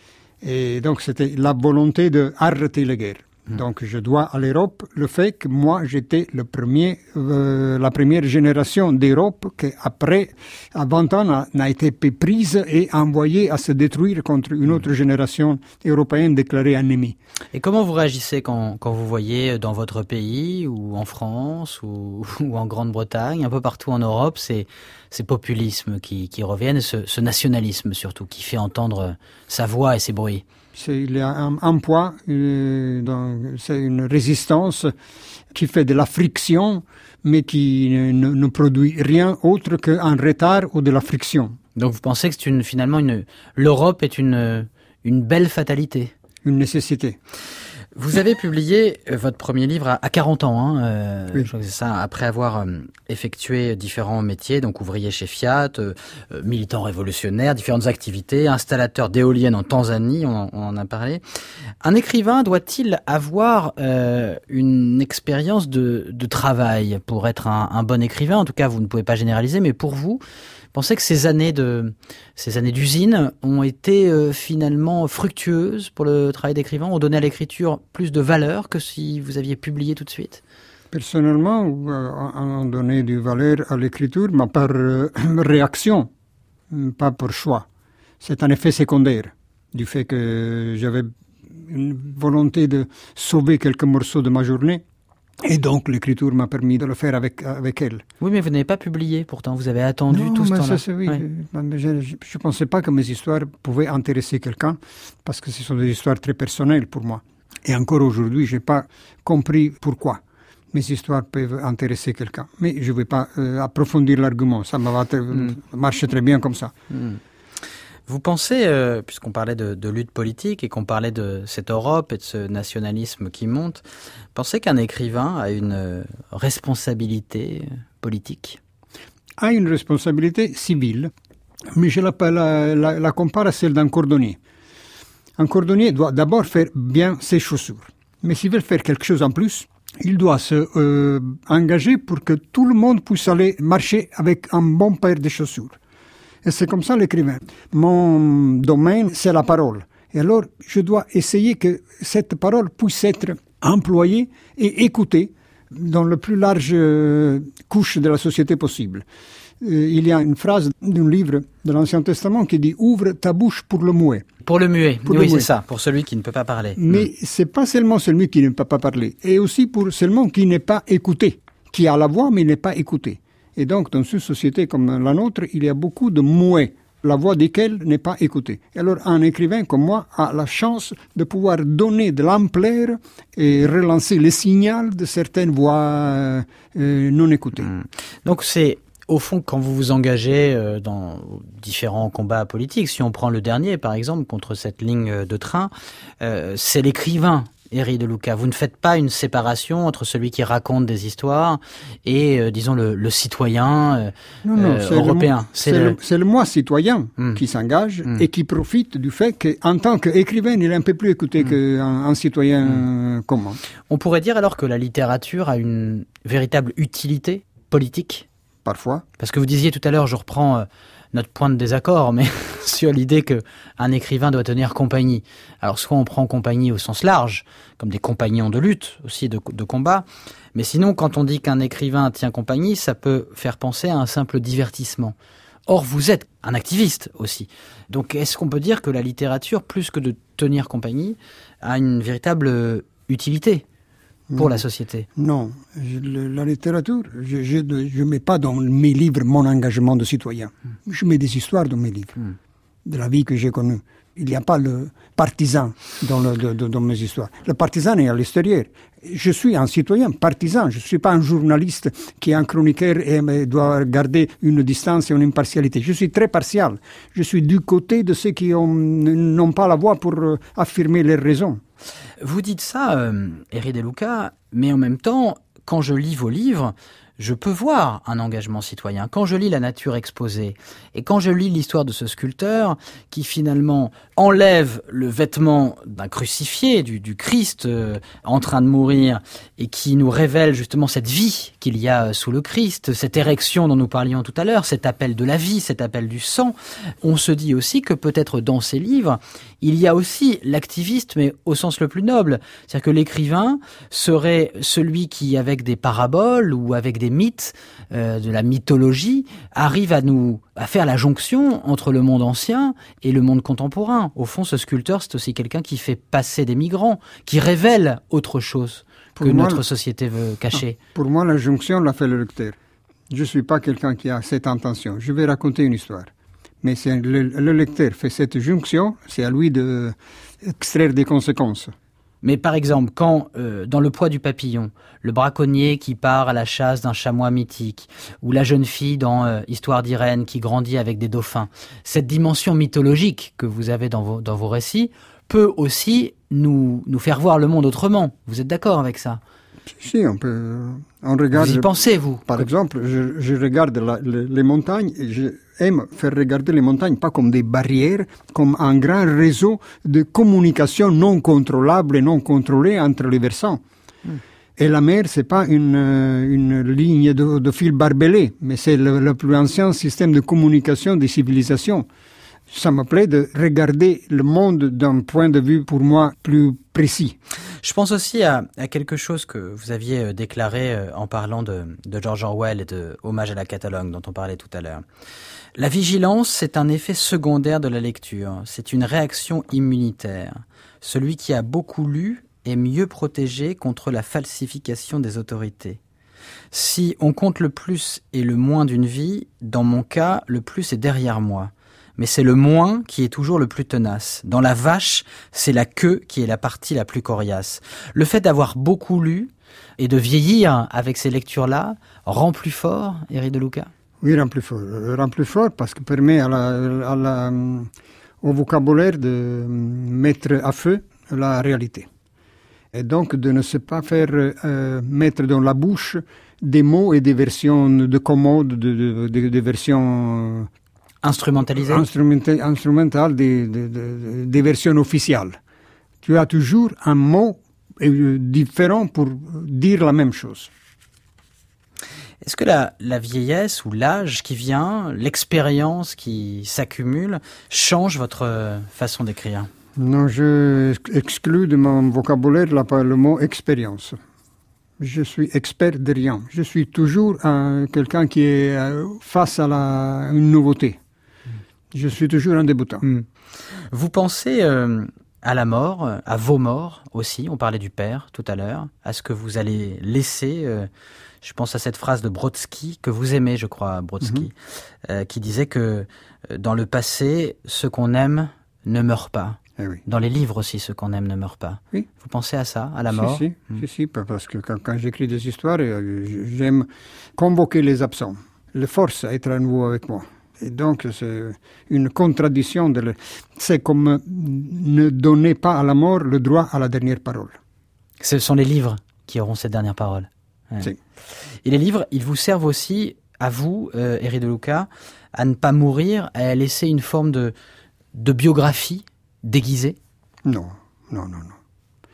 Et donc, c'était la volonté d'arrêter la guerre. Mmh. Donc, je dois à l'Europe le fait que moi, j'étais le premier, euh, la première génération d'Europe qui, après, à vingt ans, n'a, n'a été prise et envoyée à se détruire contre une autre génération européenne déclarée ennemie. Et comment vous réagissez quand, quand vous voyez dans votre pays, ou en France, ou, ou en Grande-Bretagne, un peu partout en Europe, ces, ces populismes qui, qui reviennent, ce, ce nationalisme surtout, qui fait entendre sa voix et ses bruits? C'est, il y a un, un poids, euh, dans, c'est une résistance qui fait de la friction, mais qui ne, ne produit rien autre qu'un retard ou de la friction. Donc vous pensez que c'est une, finalement une, l'Europe est une, une belle fatalité? Une nécessité. Vous avez publié votre premier livre à quarante ans, hein, euh, oui. je crois que c'est ça, après avoir euh, effectué différents métiers, donc ouvrier chez Fiat, euh, militant révolutionnaire, différentes activités, installateur d'éoliennes en Tanzanie, on, on en a parlé. Un écrivain doit-il avoir euh, une expérience de, de travail pour être un, un bon écrivain? En tout cas, vous ne pouvez pas généraliser, mais pour vous, pensez que ces années de ces années d'usine ont été euh, finalement fructueuses pour le travail d'écrivain, ont donné à l'écriture plus de valeur que si vous aviez publié tout de suite? Personnellement, euh, ont donné du valeur à l'écriture, mais par euh, réaction, pas par choix. C'est un effet secondaire du fait que j'avais une volonté de sauver quelques morceaux de ma journée. Et donc, l'écriture m'a permis de le faire avec, avec elle. Oui, mais vous n'avez pas publié, pourtant. Vous avez attendu non, tout ce mais temps-là. Ça, c'est, oui. Ouais. Je ne pensais pas que mes histoires pouvaient intéresser quelqu'un, parce que ce sont des histoires très personnelles pour moi. Et encore aujourd'hui, je n'ai pas compris pourquoi mes histoires peuvent intéresser quelqu'un. Mais je ne vais pas euh, approfondir l'argument. Ça va mm. marche très bien comme ça. Mm. Vous pensez, euh, puisqu'on parlait de, de lutte politique et qu'on parlait de cette Europe et de ce nationalisme qui monte, pensez qu'un écrivain a une euh, responsabilité politique? A une responsabilité civile, mais je la, la, la, la compare à celle d'un cordonnier. Un cordonnier doit d'abord faire bien ses chaussures. Mais s'il veut faire quelque chose en plus, il doit se euh, engager pour que tout le monde puisse aller marcher avec un bon paire de chaussures. Et c'est comme ça l'écrivain. Mon domaine, c'est la parole. Et alors, je dois essayer que cette parole puisse être employée et écoutée dans la plus large euh, couche de la société possible. Euh, il y a une phrase d'un livre de l'Ancien Testament qui dit « Ouvre ta bouche pour le muet ». Pour le muet, pour oui, le c'est muet. Ça, pour celui qui ne peut pas parler. Mais mmh. c'est pas seulement celui qui ne peut pas parler, et aussi pour seulement qui n'est pas écouté, qui a la voix mais n'est pas écouté. Et donc, dans une société comme la nôtre, il y a beaucoup de muets, la voix desquels n'est pas écoutée. Et alors, un écrivain comme moi a la chance de pouvoir donner de l'ampleur et relancer le signal de certaines voix euh, non écoutées. Mmh. Donc, c'est au fond, quand vous vous engagez euh, dans différents combats politiques, si on prend le dernier, par exemple, contre cette ligne de train, euh, c'est l'écrivain Éric de Luca. Vous ne faites pas une séparation entre celui qui raconte des histoires et, euh, disons, le, le citoyen euh, non, non, euh, européen. C'est le, le, c'est le moi citoyen mm. qui s'engage mm. et qui profite du fait qu'en tant qu'écrivain, il est un peu plus écouté mm. qu'un un citoyen mm. commun. On pourrait dire alors que la littérature a une véritable utilité politique ? Parfois. Parce que vous disiez tout à l'heure, je reprends euh, notre point de désaccord, mais sur l'idée qu'un écrivain doit tenir compagnie. Alors soit on prend compagnie au sens large, comme des compagnons de lutte, aussi de, de combat, mais sinon quand on dit qu'un écrivain tient compagnie, ça peut faire penser à un simple divertissement. Or, vous êtes un activiste aussi. Donc est-ce qu'on peut dire que la littérature, plus que de tenir compagnie, a une véritable utilité pour la société? Non, je, le, la littérature, je ne mets pas dans mes livres mon engagement de citoyen. Mm. Je mets des histoires dans mes livres, mm. de la vie que j'ai connue. Il n'y a pas le partisan dans, le, de, de, dans mes histoires. Le partisan est à l'extérieur. Je suis un citoyen partisan. Je ne suis pas un journaliste qui est un chroniqueur et doit garder une distance et une impartialité. Je suis très partial. Je suis du côté de ceux qui n'ont pas la voix pour euh, affirmer leurs raisons. Vous dites ça, euh, Éric de Luca, mais en même temps, quand je lis vos livres, je peux voir un engagement citoyen. Quand je lis La nature exposée et quand je lis l'histoire de ce sculpteur qui finalement enlève le vêtement d'un crucifié, du, du Christ euh, en train de mourir et qui nous révèle justement cette vie qu'il y a sous le Christ, cette érection dont nous parlions tout à l'heure, cet appel de la vie, cet appel du sang, on se dit aussi que peut-être dans ces livres, il y a aussi l'activiste, mais au sens le plus noble. C'est-à-dire que l'écrivain serait celui qui, avec des paraboles ou avec des mythes, euh, de la mythologie, arrive à nous à faire la jonction entre le monde ancien et le monde contemporain. Au fond, ce sculpteur, c'est aussi quelqu'un qui fait passer des migrants, qui révèle autre chose pour que moi, notre société veut cacher. Pour moi, la jonction l'a fait le lecteur. Je ne suis pas quelqu'un qui a cette intention. Je vais raconter une histoire. Mais si le, le lecteur fait cette jonction, c'est à lui d'extraire des conséquences. Mais par exemple, quand, euh, dans Le poids du papillon, le braconnier qui part à la chasse d'un chamois mythique, ou la jeune fille dans euh, Histoire d'Irène qui grandit avec des dauphins, cette dimension mythologique que vous avez dans vos, dans vos récits peut aussi nous, nous faire voir le monde autrement. Vous êtes d'accord avec ça ? Si, on peut... On regarde, vous y pensez, vous ? Par exemple, je, je regarde la, les, les montagnes et j'aime faire regarder les montagnes pas comme des barrières, comme un grand réseau de communication non contrôlable et non contrôlée entre les versants. Mm. Et la mer, c'est pas une, une ligne de, de fil barbelé, mais c'est le, le plus ancien système de communication des civilisations. Ça me plaît de regarder le monde d'un point de vue, pour moi, plus précis. Je pense aussi à, à quelque chose que vous aviez déclaré en parlant de, de George Orwell et de Hommage à la Catalogne, dont on parlait tout à l'heure. La vigilance, c'est un effet secondaire de la lecture. C'est une réaction immunitaire. Celui qui a beaucoup lu est mieux protégé contre la falsification des autorités. Si on compte le plus et le moins d'une vie, dans mon cas, le plus est derrière moi. Mais c'est le moins qui est toujours le plus tenace. Dans la vache, c'est la queue qui est la partie la plus coriace. Le fait d'avoir beaucoup lu et de vieillir avec ces lectures-là rend plus fort, Éric de Luca ? Oui, rend plus fort. Rend plus fort parce que permet à la, à la, au vocabulaire de mettre à feu la réalité. Et donc de ne se pas faire euh, mettre dans la bouche des mots et des versions de commodes, de, de, de, de versions... Instrumentalisé. Instrumental, instrumental des, des, des, des versions officielles. Tu as toujours un mot différent pour dire la même chose. Est-ce que la, la vieillesse ou l'âge qui vient, l'expérience qui s'accumule, change votre façon d'écrire ? Non, je exclus de mon vocabulaire le mot expérience. Je suis expert de rien. Je suis toujours un, quelqu'un qui est face à la, une nouveauté. Je suis toujours un débutant. Mmh. Vous pensez euh, à la mort, à vos morts aussi, on parlait du père tout à l'heure, à ce que vous allez laisser, euh, je pense à cette phrase de Brodsky, que vous aimez, je crois, Brodsky, mmh. euh, qui disait que euh, dans le passé, ce qu'on aime ne meurt pas. Eh oui. Dans les livres aussi, ce qu'on aime ne meurt pas. Oui. Vous pensez à ça, à la mort ? Si, si, mmh. si, si parce que quand, quand j'écris des histoires, j'aime convoquer les absents, les forces à être à nouveau avec moi. Et donc, c'est une contradiction. De le... C'est comme ne donner pas à la mort le droit à la dernière parole. Ce sont les livres qui auront cette dernière parole. Ouais. Si. Et les livres, ils vous servent aussi, à vous, euh, Eri De Luca, à ne pas mourir, à laisser une forme de, de biographie déguisée? Non, non, non, non.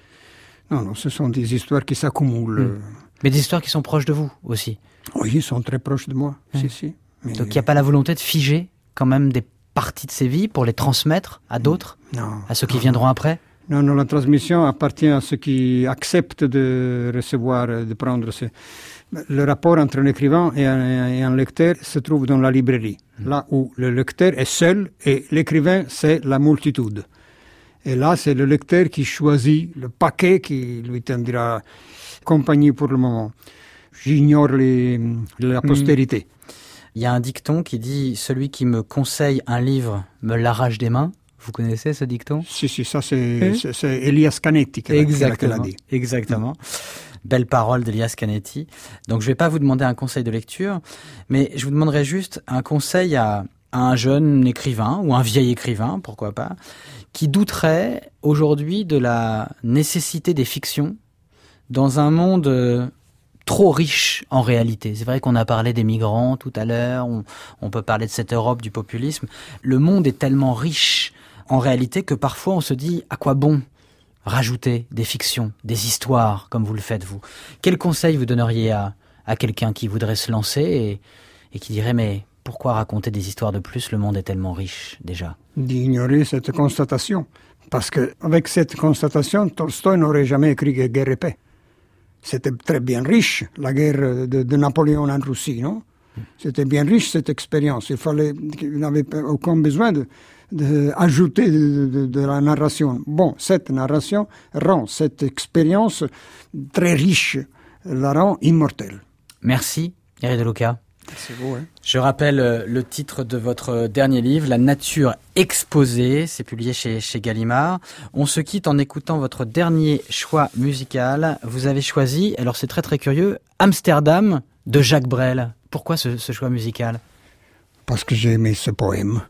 Non, non, ce sont des histoires qui s'accumulent. Mmh. Mais des histoires qui sont proches de vous aussi? Oui, ils sont très proches de moi, mmh. si, si. Mais... Donc il n'y a pas la volonté de figer quand même des parties de ces vies pour les transmettre à d'autres? Non. À ceux qui non, viendront non. après? Non, non, la transmission appartient à ceux qui acceptent de recevoir, de prendre ce... Le rapport entre un écrivain et un, et un lecteur se trouve dans la librairie, mmh. là où le lecteur est seul et l'écrivain, c'est la multitude. Et là, c'est le lecteur qui choisit le paquet qui lui tiendra compagnie pour le moment. J'ignore les, la postérité. Il y a un dicton qui dit « Celui qui me conseille un livre me l'arrache des mains ». Vous connaissez ce dicton? Si, si, ça c'est, mmh. c'est, c'est Elias Canetti qui l'a dit. Exactement. Mmh. Belle parole d'Elias Canetti. Donc je ne vais pas vous demander un conseil de lecture, mais je vous demanderai juste un conseil à, à un jeune écrivain, ou un vieil écrivain, pourquoi pas, qui douterait aujourd'hui de la nécessité des fictions dans un monde euh, trop riche en réalité. C'est vrai qu'on a parlé des migrants tout à l'heure, on, on peut parler de cette Europe du populisme. Le monde est tellement riche en réalité que parfois on se dit à quoi bon rajouter des fictions, des histoires comme vous le faites vous. Quel conseil vous donneriez à, à quelqu'un qui voudrait se lancer et, et qui dirait mais pourquoi raconter des histoires de plus, le monde est tellement riche déjà? D'ignorer cette constatation. Parce qu'avec cette constatation, Tolstoï n'aurait jamais écrit Guerre et paix. C'était très bien riche, la guerre de, de Napoléon en Russie, non? C'était bien riche cette expérience. Il fallait, il n'avait aucun besoin de, de ajouter de, de, de la narration. Bon, cette narration rend cette expérience très riche, la rend immortelle. Merci, Eri De Luca. C'est beau, hein? Je rappelle le titre de votre dernier livre, La nature exposée. C'est publié chez, chez Gallimard. On se quitte en écoutant votre dernier choix musical. Vous avez choisi, alors c'est très très curieux, Amsterdam de Jacques Brel. Pourquoi ce, ce choix musical? Parce que j'ai aimé ce poème.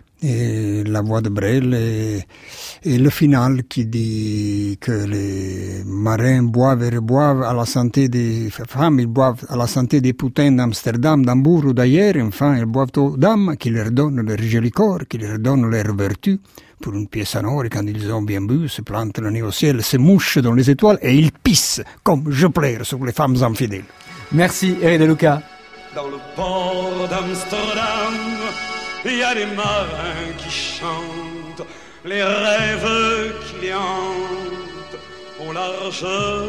Et la voix de Brel et, et le final qui dit que les marins boivent et reboivent à la santé des femmes, ils boivent à la santé des putains d'Amsterdam, d'Hambourg ou d'ailleurs, enfin ils boivent aux dames qui leur donnent leur joli corps, qui leur donnent leur vertu pour une pièce en or et quand ils ont bien bu, se plantent le nez au ciel, se mouchent dans les étoiles et ils pissent comme je pleure sur les femmes infidèles. Merci Eri De Luca. Dans le port d'Amsterdam, il y a des marins qui chantent les rêves qui les hantent au large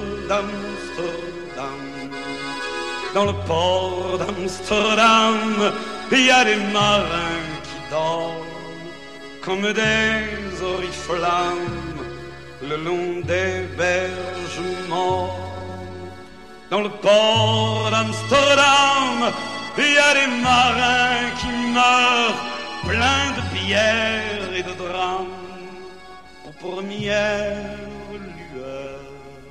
d'Amsterdam. Dans le port d'Amsterdam, il y a des marins qui dorment comme des oriflammes le long des berges morts. Dans le port d'Amsterdam, il y a des marins qui meurent pleins de pierres et de drames aux premières lueurs.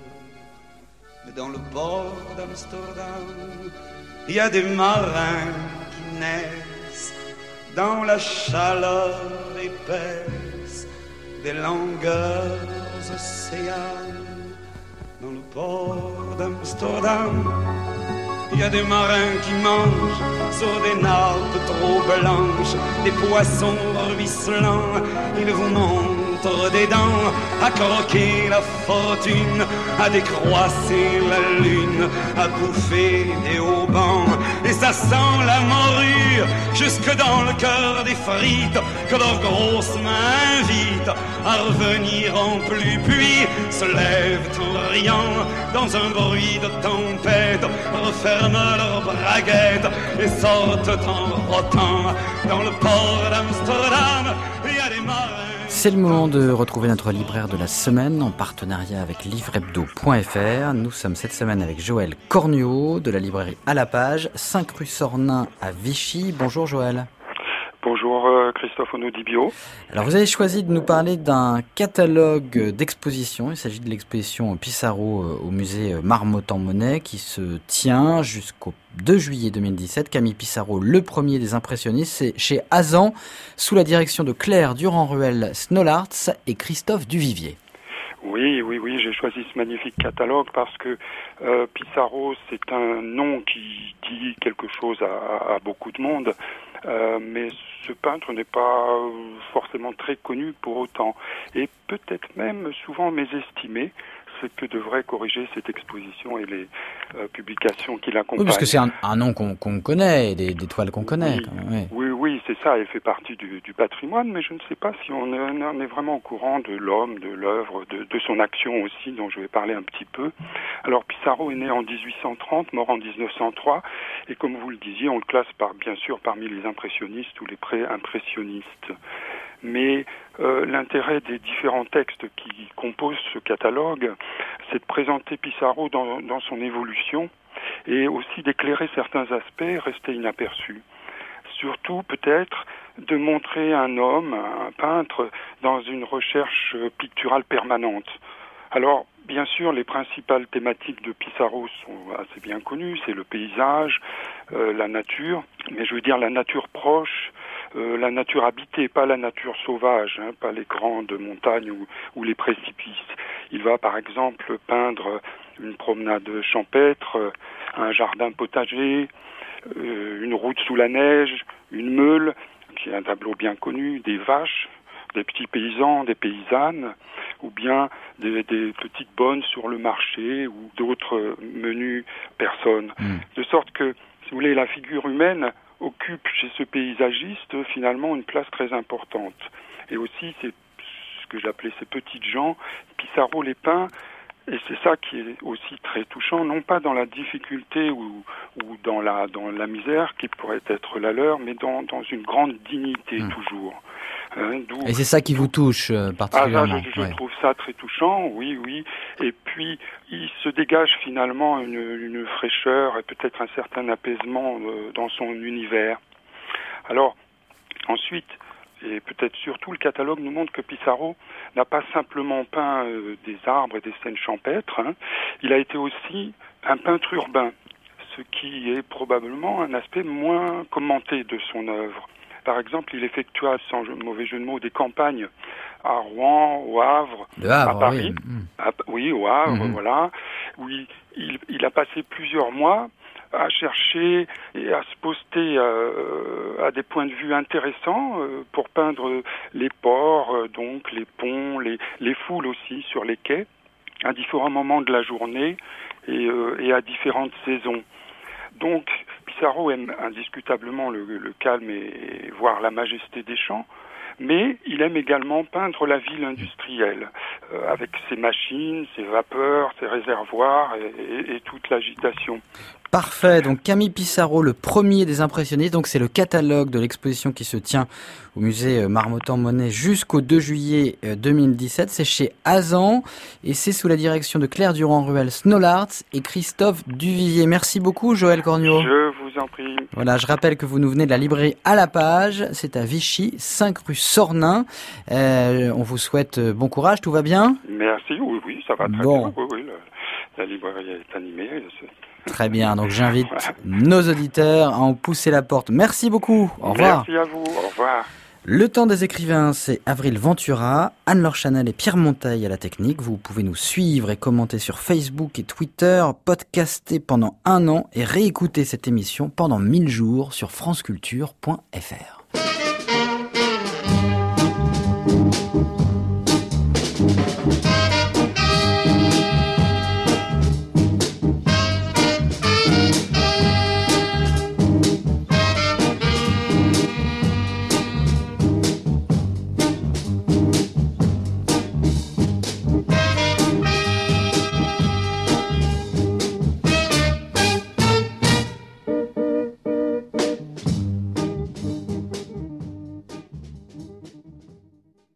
Mais dans le port d'Amsterdam, il y a des marins qui naissent dans la chaleur épaisse des longueurs océanes. Dans le port d'Amsterdam, il y a des marins qui mangent sur des nappes trop blanches, des poissons ruisselants. Ils vous montrent des dents à croquer la fortune, à décroisser la lune, à bouffer des haubans. Et ça sent la morue jusque dans le cœur des frites que leurs grosses mains invitent à revenir en pluie. Puis se lèvent en riant dans un bruit de tempête, referment leurs braguettes et sortent en rotant. Dans le port d'Amsterdam, il y a des marins. C'est le moment de retrouver notre libraire de la semaine en partenariat avec livre hebdo point f r. Nous sommes cette semaine avec Joël Cornuau de la librairie À la Page, cinq rue Sornin à Vichy. Bonjour Joël. Bonjour euh, Christophe Onodibio. Alors vous avez choisi de nous parler d'un catalogue d'expositions. Il s'agit de l'exposition Pissarro au musée Marmottan-Monet qui se tient jusqu'au deux juillet deux mille dix-sept. Camille Pissarro, le premier des impressionnistes, c'est chez Azan, sous la direction de Claire Durand-Ruel Snollartz et Christophe Duvivier. Oui, oui, oui, j'ai choisi ce magnifique catalogue parce que euh, Pissarro, c'est un nom qui dit quelque chose à, à beaucoup de monde, euh, mais ce peintre n'est pas forcément très connu pour autant, et peut-être même souvent mésestimé, ce que devrait corriger cette exposition et les euh, publications qui l'accompagnent. Oui, parce que c'est un, un nom qu'on, qu'on connaît, des, des toiles qu'on connaît. Oui, quand même, oui. oui, oui, c'est ça, elle fait partie du, du patrimoine, mais je ne sais pas si on est, on est vraiment au courant de l'homme, de l'œuvre, de, de son action aussi, dont je vais parler un petit peu. Alors Pissarro est né en dix-huit cent trente, mort en dix-neuf cent trois, et comme vous le disiez, on le classe par, bien sûr parmi les impressionnistes ou les pré-impressionnistes. Mais euh, l'intérêt des différents textes qui composent ce catalogue, c'est de présenter Pissarro dans, dans son évolution et aussi d'éclairer certains aspects restés inaperçus. Surtout peut-être de montrer un homme, un peintre, dans une recherche picturale permanente. Alors, bien sûr, les principales thématiques de Pissarro sont assez bien connues, c'est le paysage, euh, la nature, mais je veux dire la nature proche, euh, la nature habitée, pas la nature sauvage, hein, pas les grandes montagnes ou, ou les précipices. Il va par exemple peindre une promenade champêtre, un jardin potager, euh, une route sous la neige, une meule, qui est un tableau bien connu, des vaches, des petits paysans, des paysannes, ou bien des, des petites bonnes sur le marché, ou d'autres menus personnes. Mmh. De sorte que, si vous voulez, la figure humaine occupe chez ce paysagiste finalement une place très importante. Et aussi, c'est ce que j'appelais ces petites gens, Pissarro les peint, et c'est ça qui est aussi très touchant, non pas dans la difficulté ou, ou dans la dans la misère qui pourrait être la leur, mais dans, dans une grande dignité mmh. toujours. Hein, d'où, et c'est ça qui vous touche euh, particulièrement. Ah, ça, je, je ouais. trouve ça très touchant, oui, oui. Et puis, il se dégage finalement une, une fraîcheur et peut-être un certain apaisement euh, dans son univers. Alors, ensuite, et peut-être surtout, le catalogue nous montre que Pissarro n'a pas simplement peint euh, des arbres et des scènes champêtres, hein. Il a été aussi un peintre urbain, ce qui est probablement un aspect moins commenté de son œuvre. Par exemple, il effectua, sans mauvais jeu de mots, des campagnes à Rouen, au Havre, Havre à Paris. Oui, mmh. à, oui au Havre, mmh. voilà, où il, il, il a passé plusieurs mois à chercher et à se poster euh, à des points de vue intéressants euh, pour peindre les ports, euh, donc les ponts, les, les foules aussi sur les quais, à différents moments de la journée et, euh, et à différentes saisons. Donc, Pissarro aime indiscutablement le, le calme et, et voire la majesté des champs, mais il aime également peindre la ville industrielle, euh, avec ses machines, ses vapeurs, ses réservoirs et, et, et toute l'agitation. Parfait, donc Camille Pissarro, le premier des impressionnistes, donc c'est le catalogue de l'exposition qui se tient au musée Marmottan-Monet jusqu'au deux juillet deux mille dix-sept, c'est chez Azan et c'est sous la direction de Claire Durand-Ruel Snollarts et Christophe Duvivier. Merci beaucoup Joël Cornuau. Je vous en prie. Voilà, je rappelle que vous nous venez de la librairie à la page, c'est à Vichy, cinq rue Sornin. Euh, on vous souhaite bon courage, tout va bien ? Merci, oui, oui, ça va très bon. bien, oui, oui, la, la librairie est animée. C'est... Très bien, donc j'invite nos auditeurs à en pousser la porte. Merci beaucoup, au revoir. Merci à vous, au revoir. Le temps des écrivains, c'est Avril Ventura, Anne-Laure Chanel et Pierre Monteil à la technique. Vous pouvez nous suivre et commenter sur Facebook et Twitter, podcaster pendant un an et réécouter cette émission pendant mille jours sur franceculture point f r.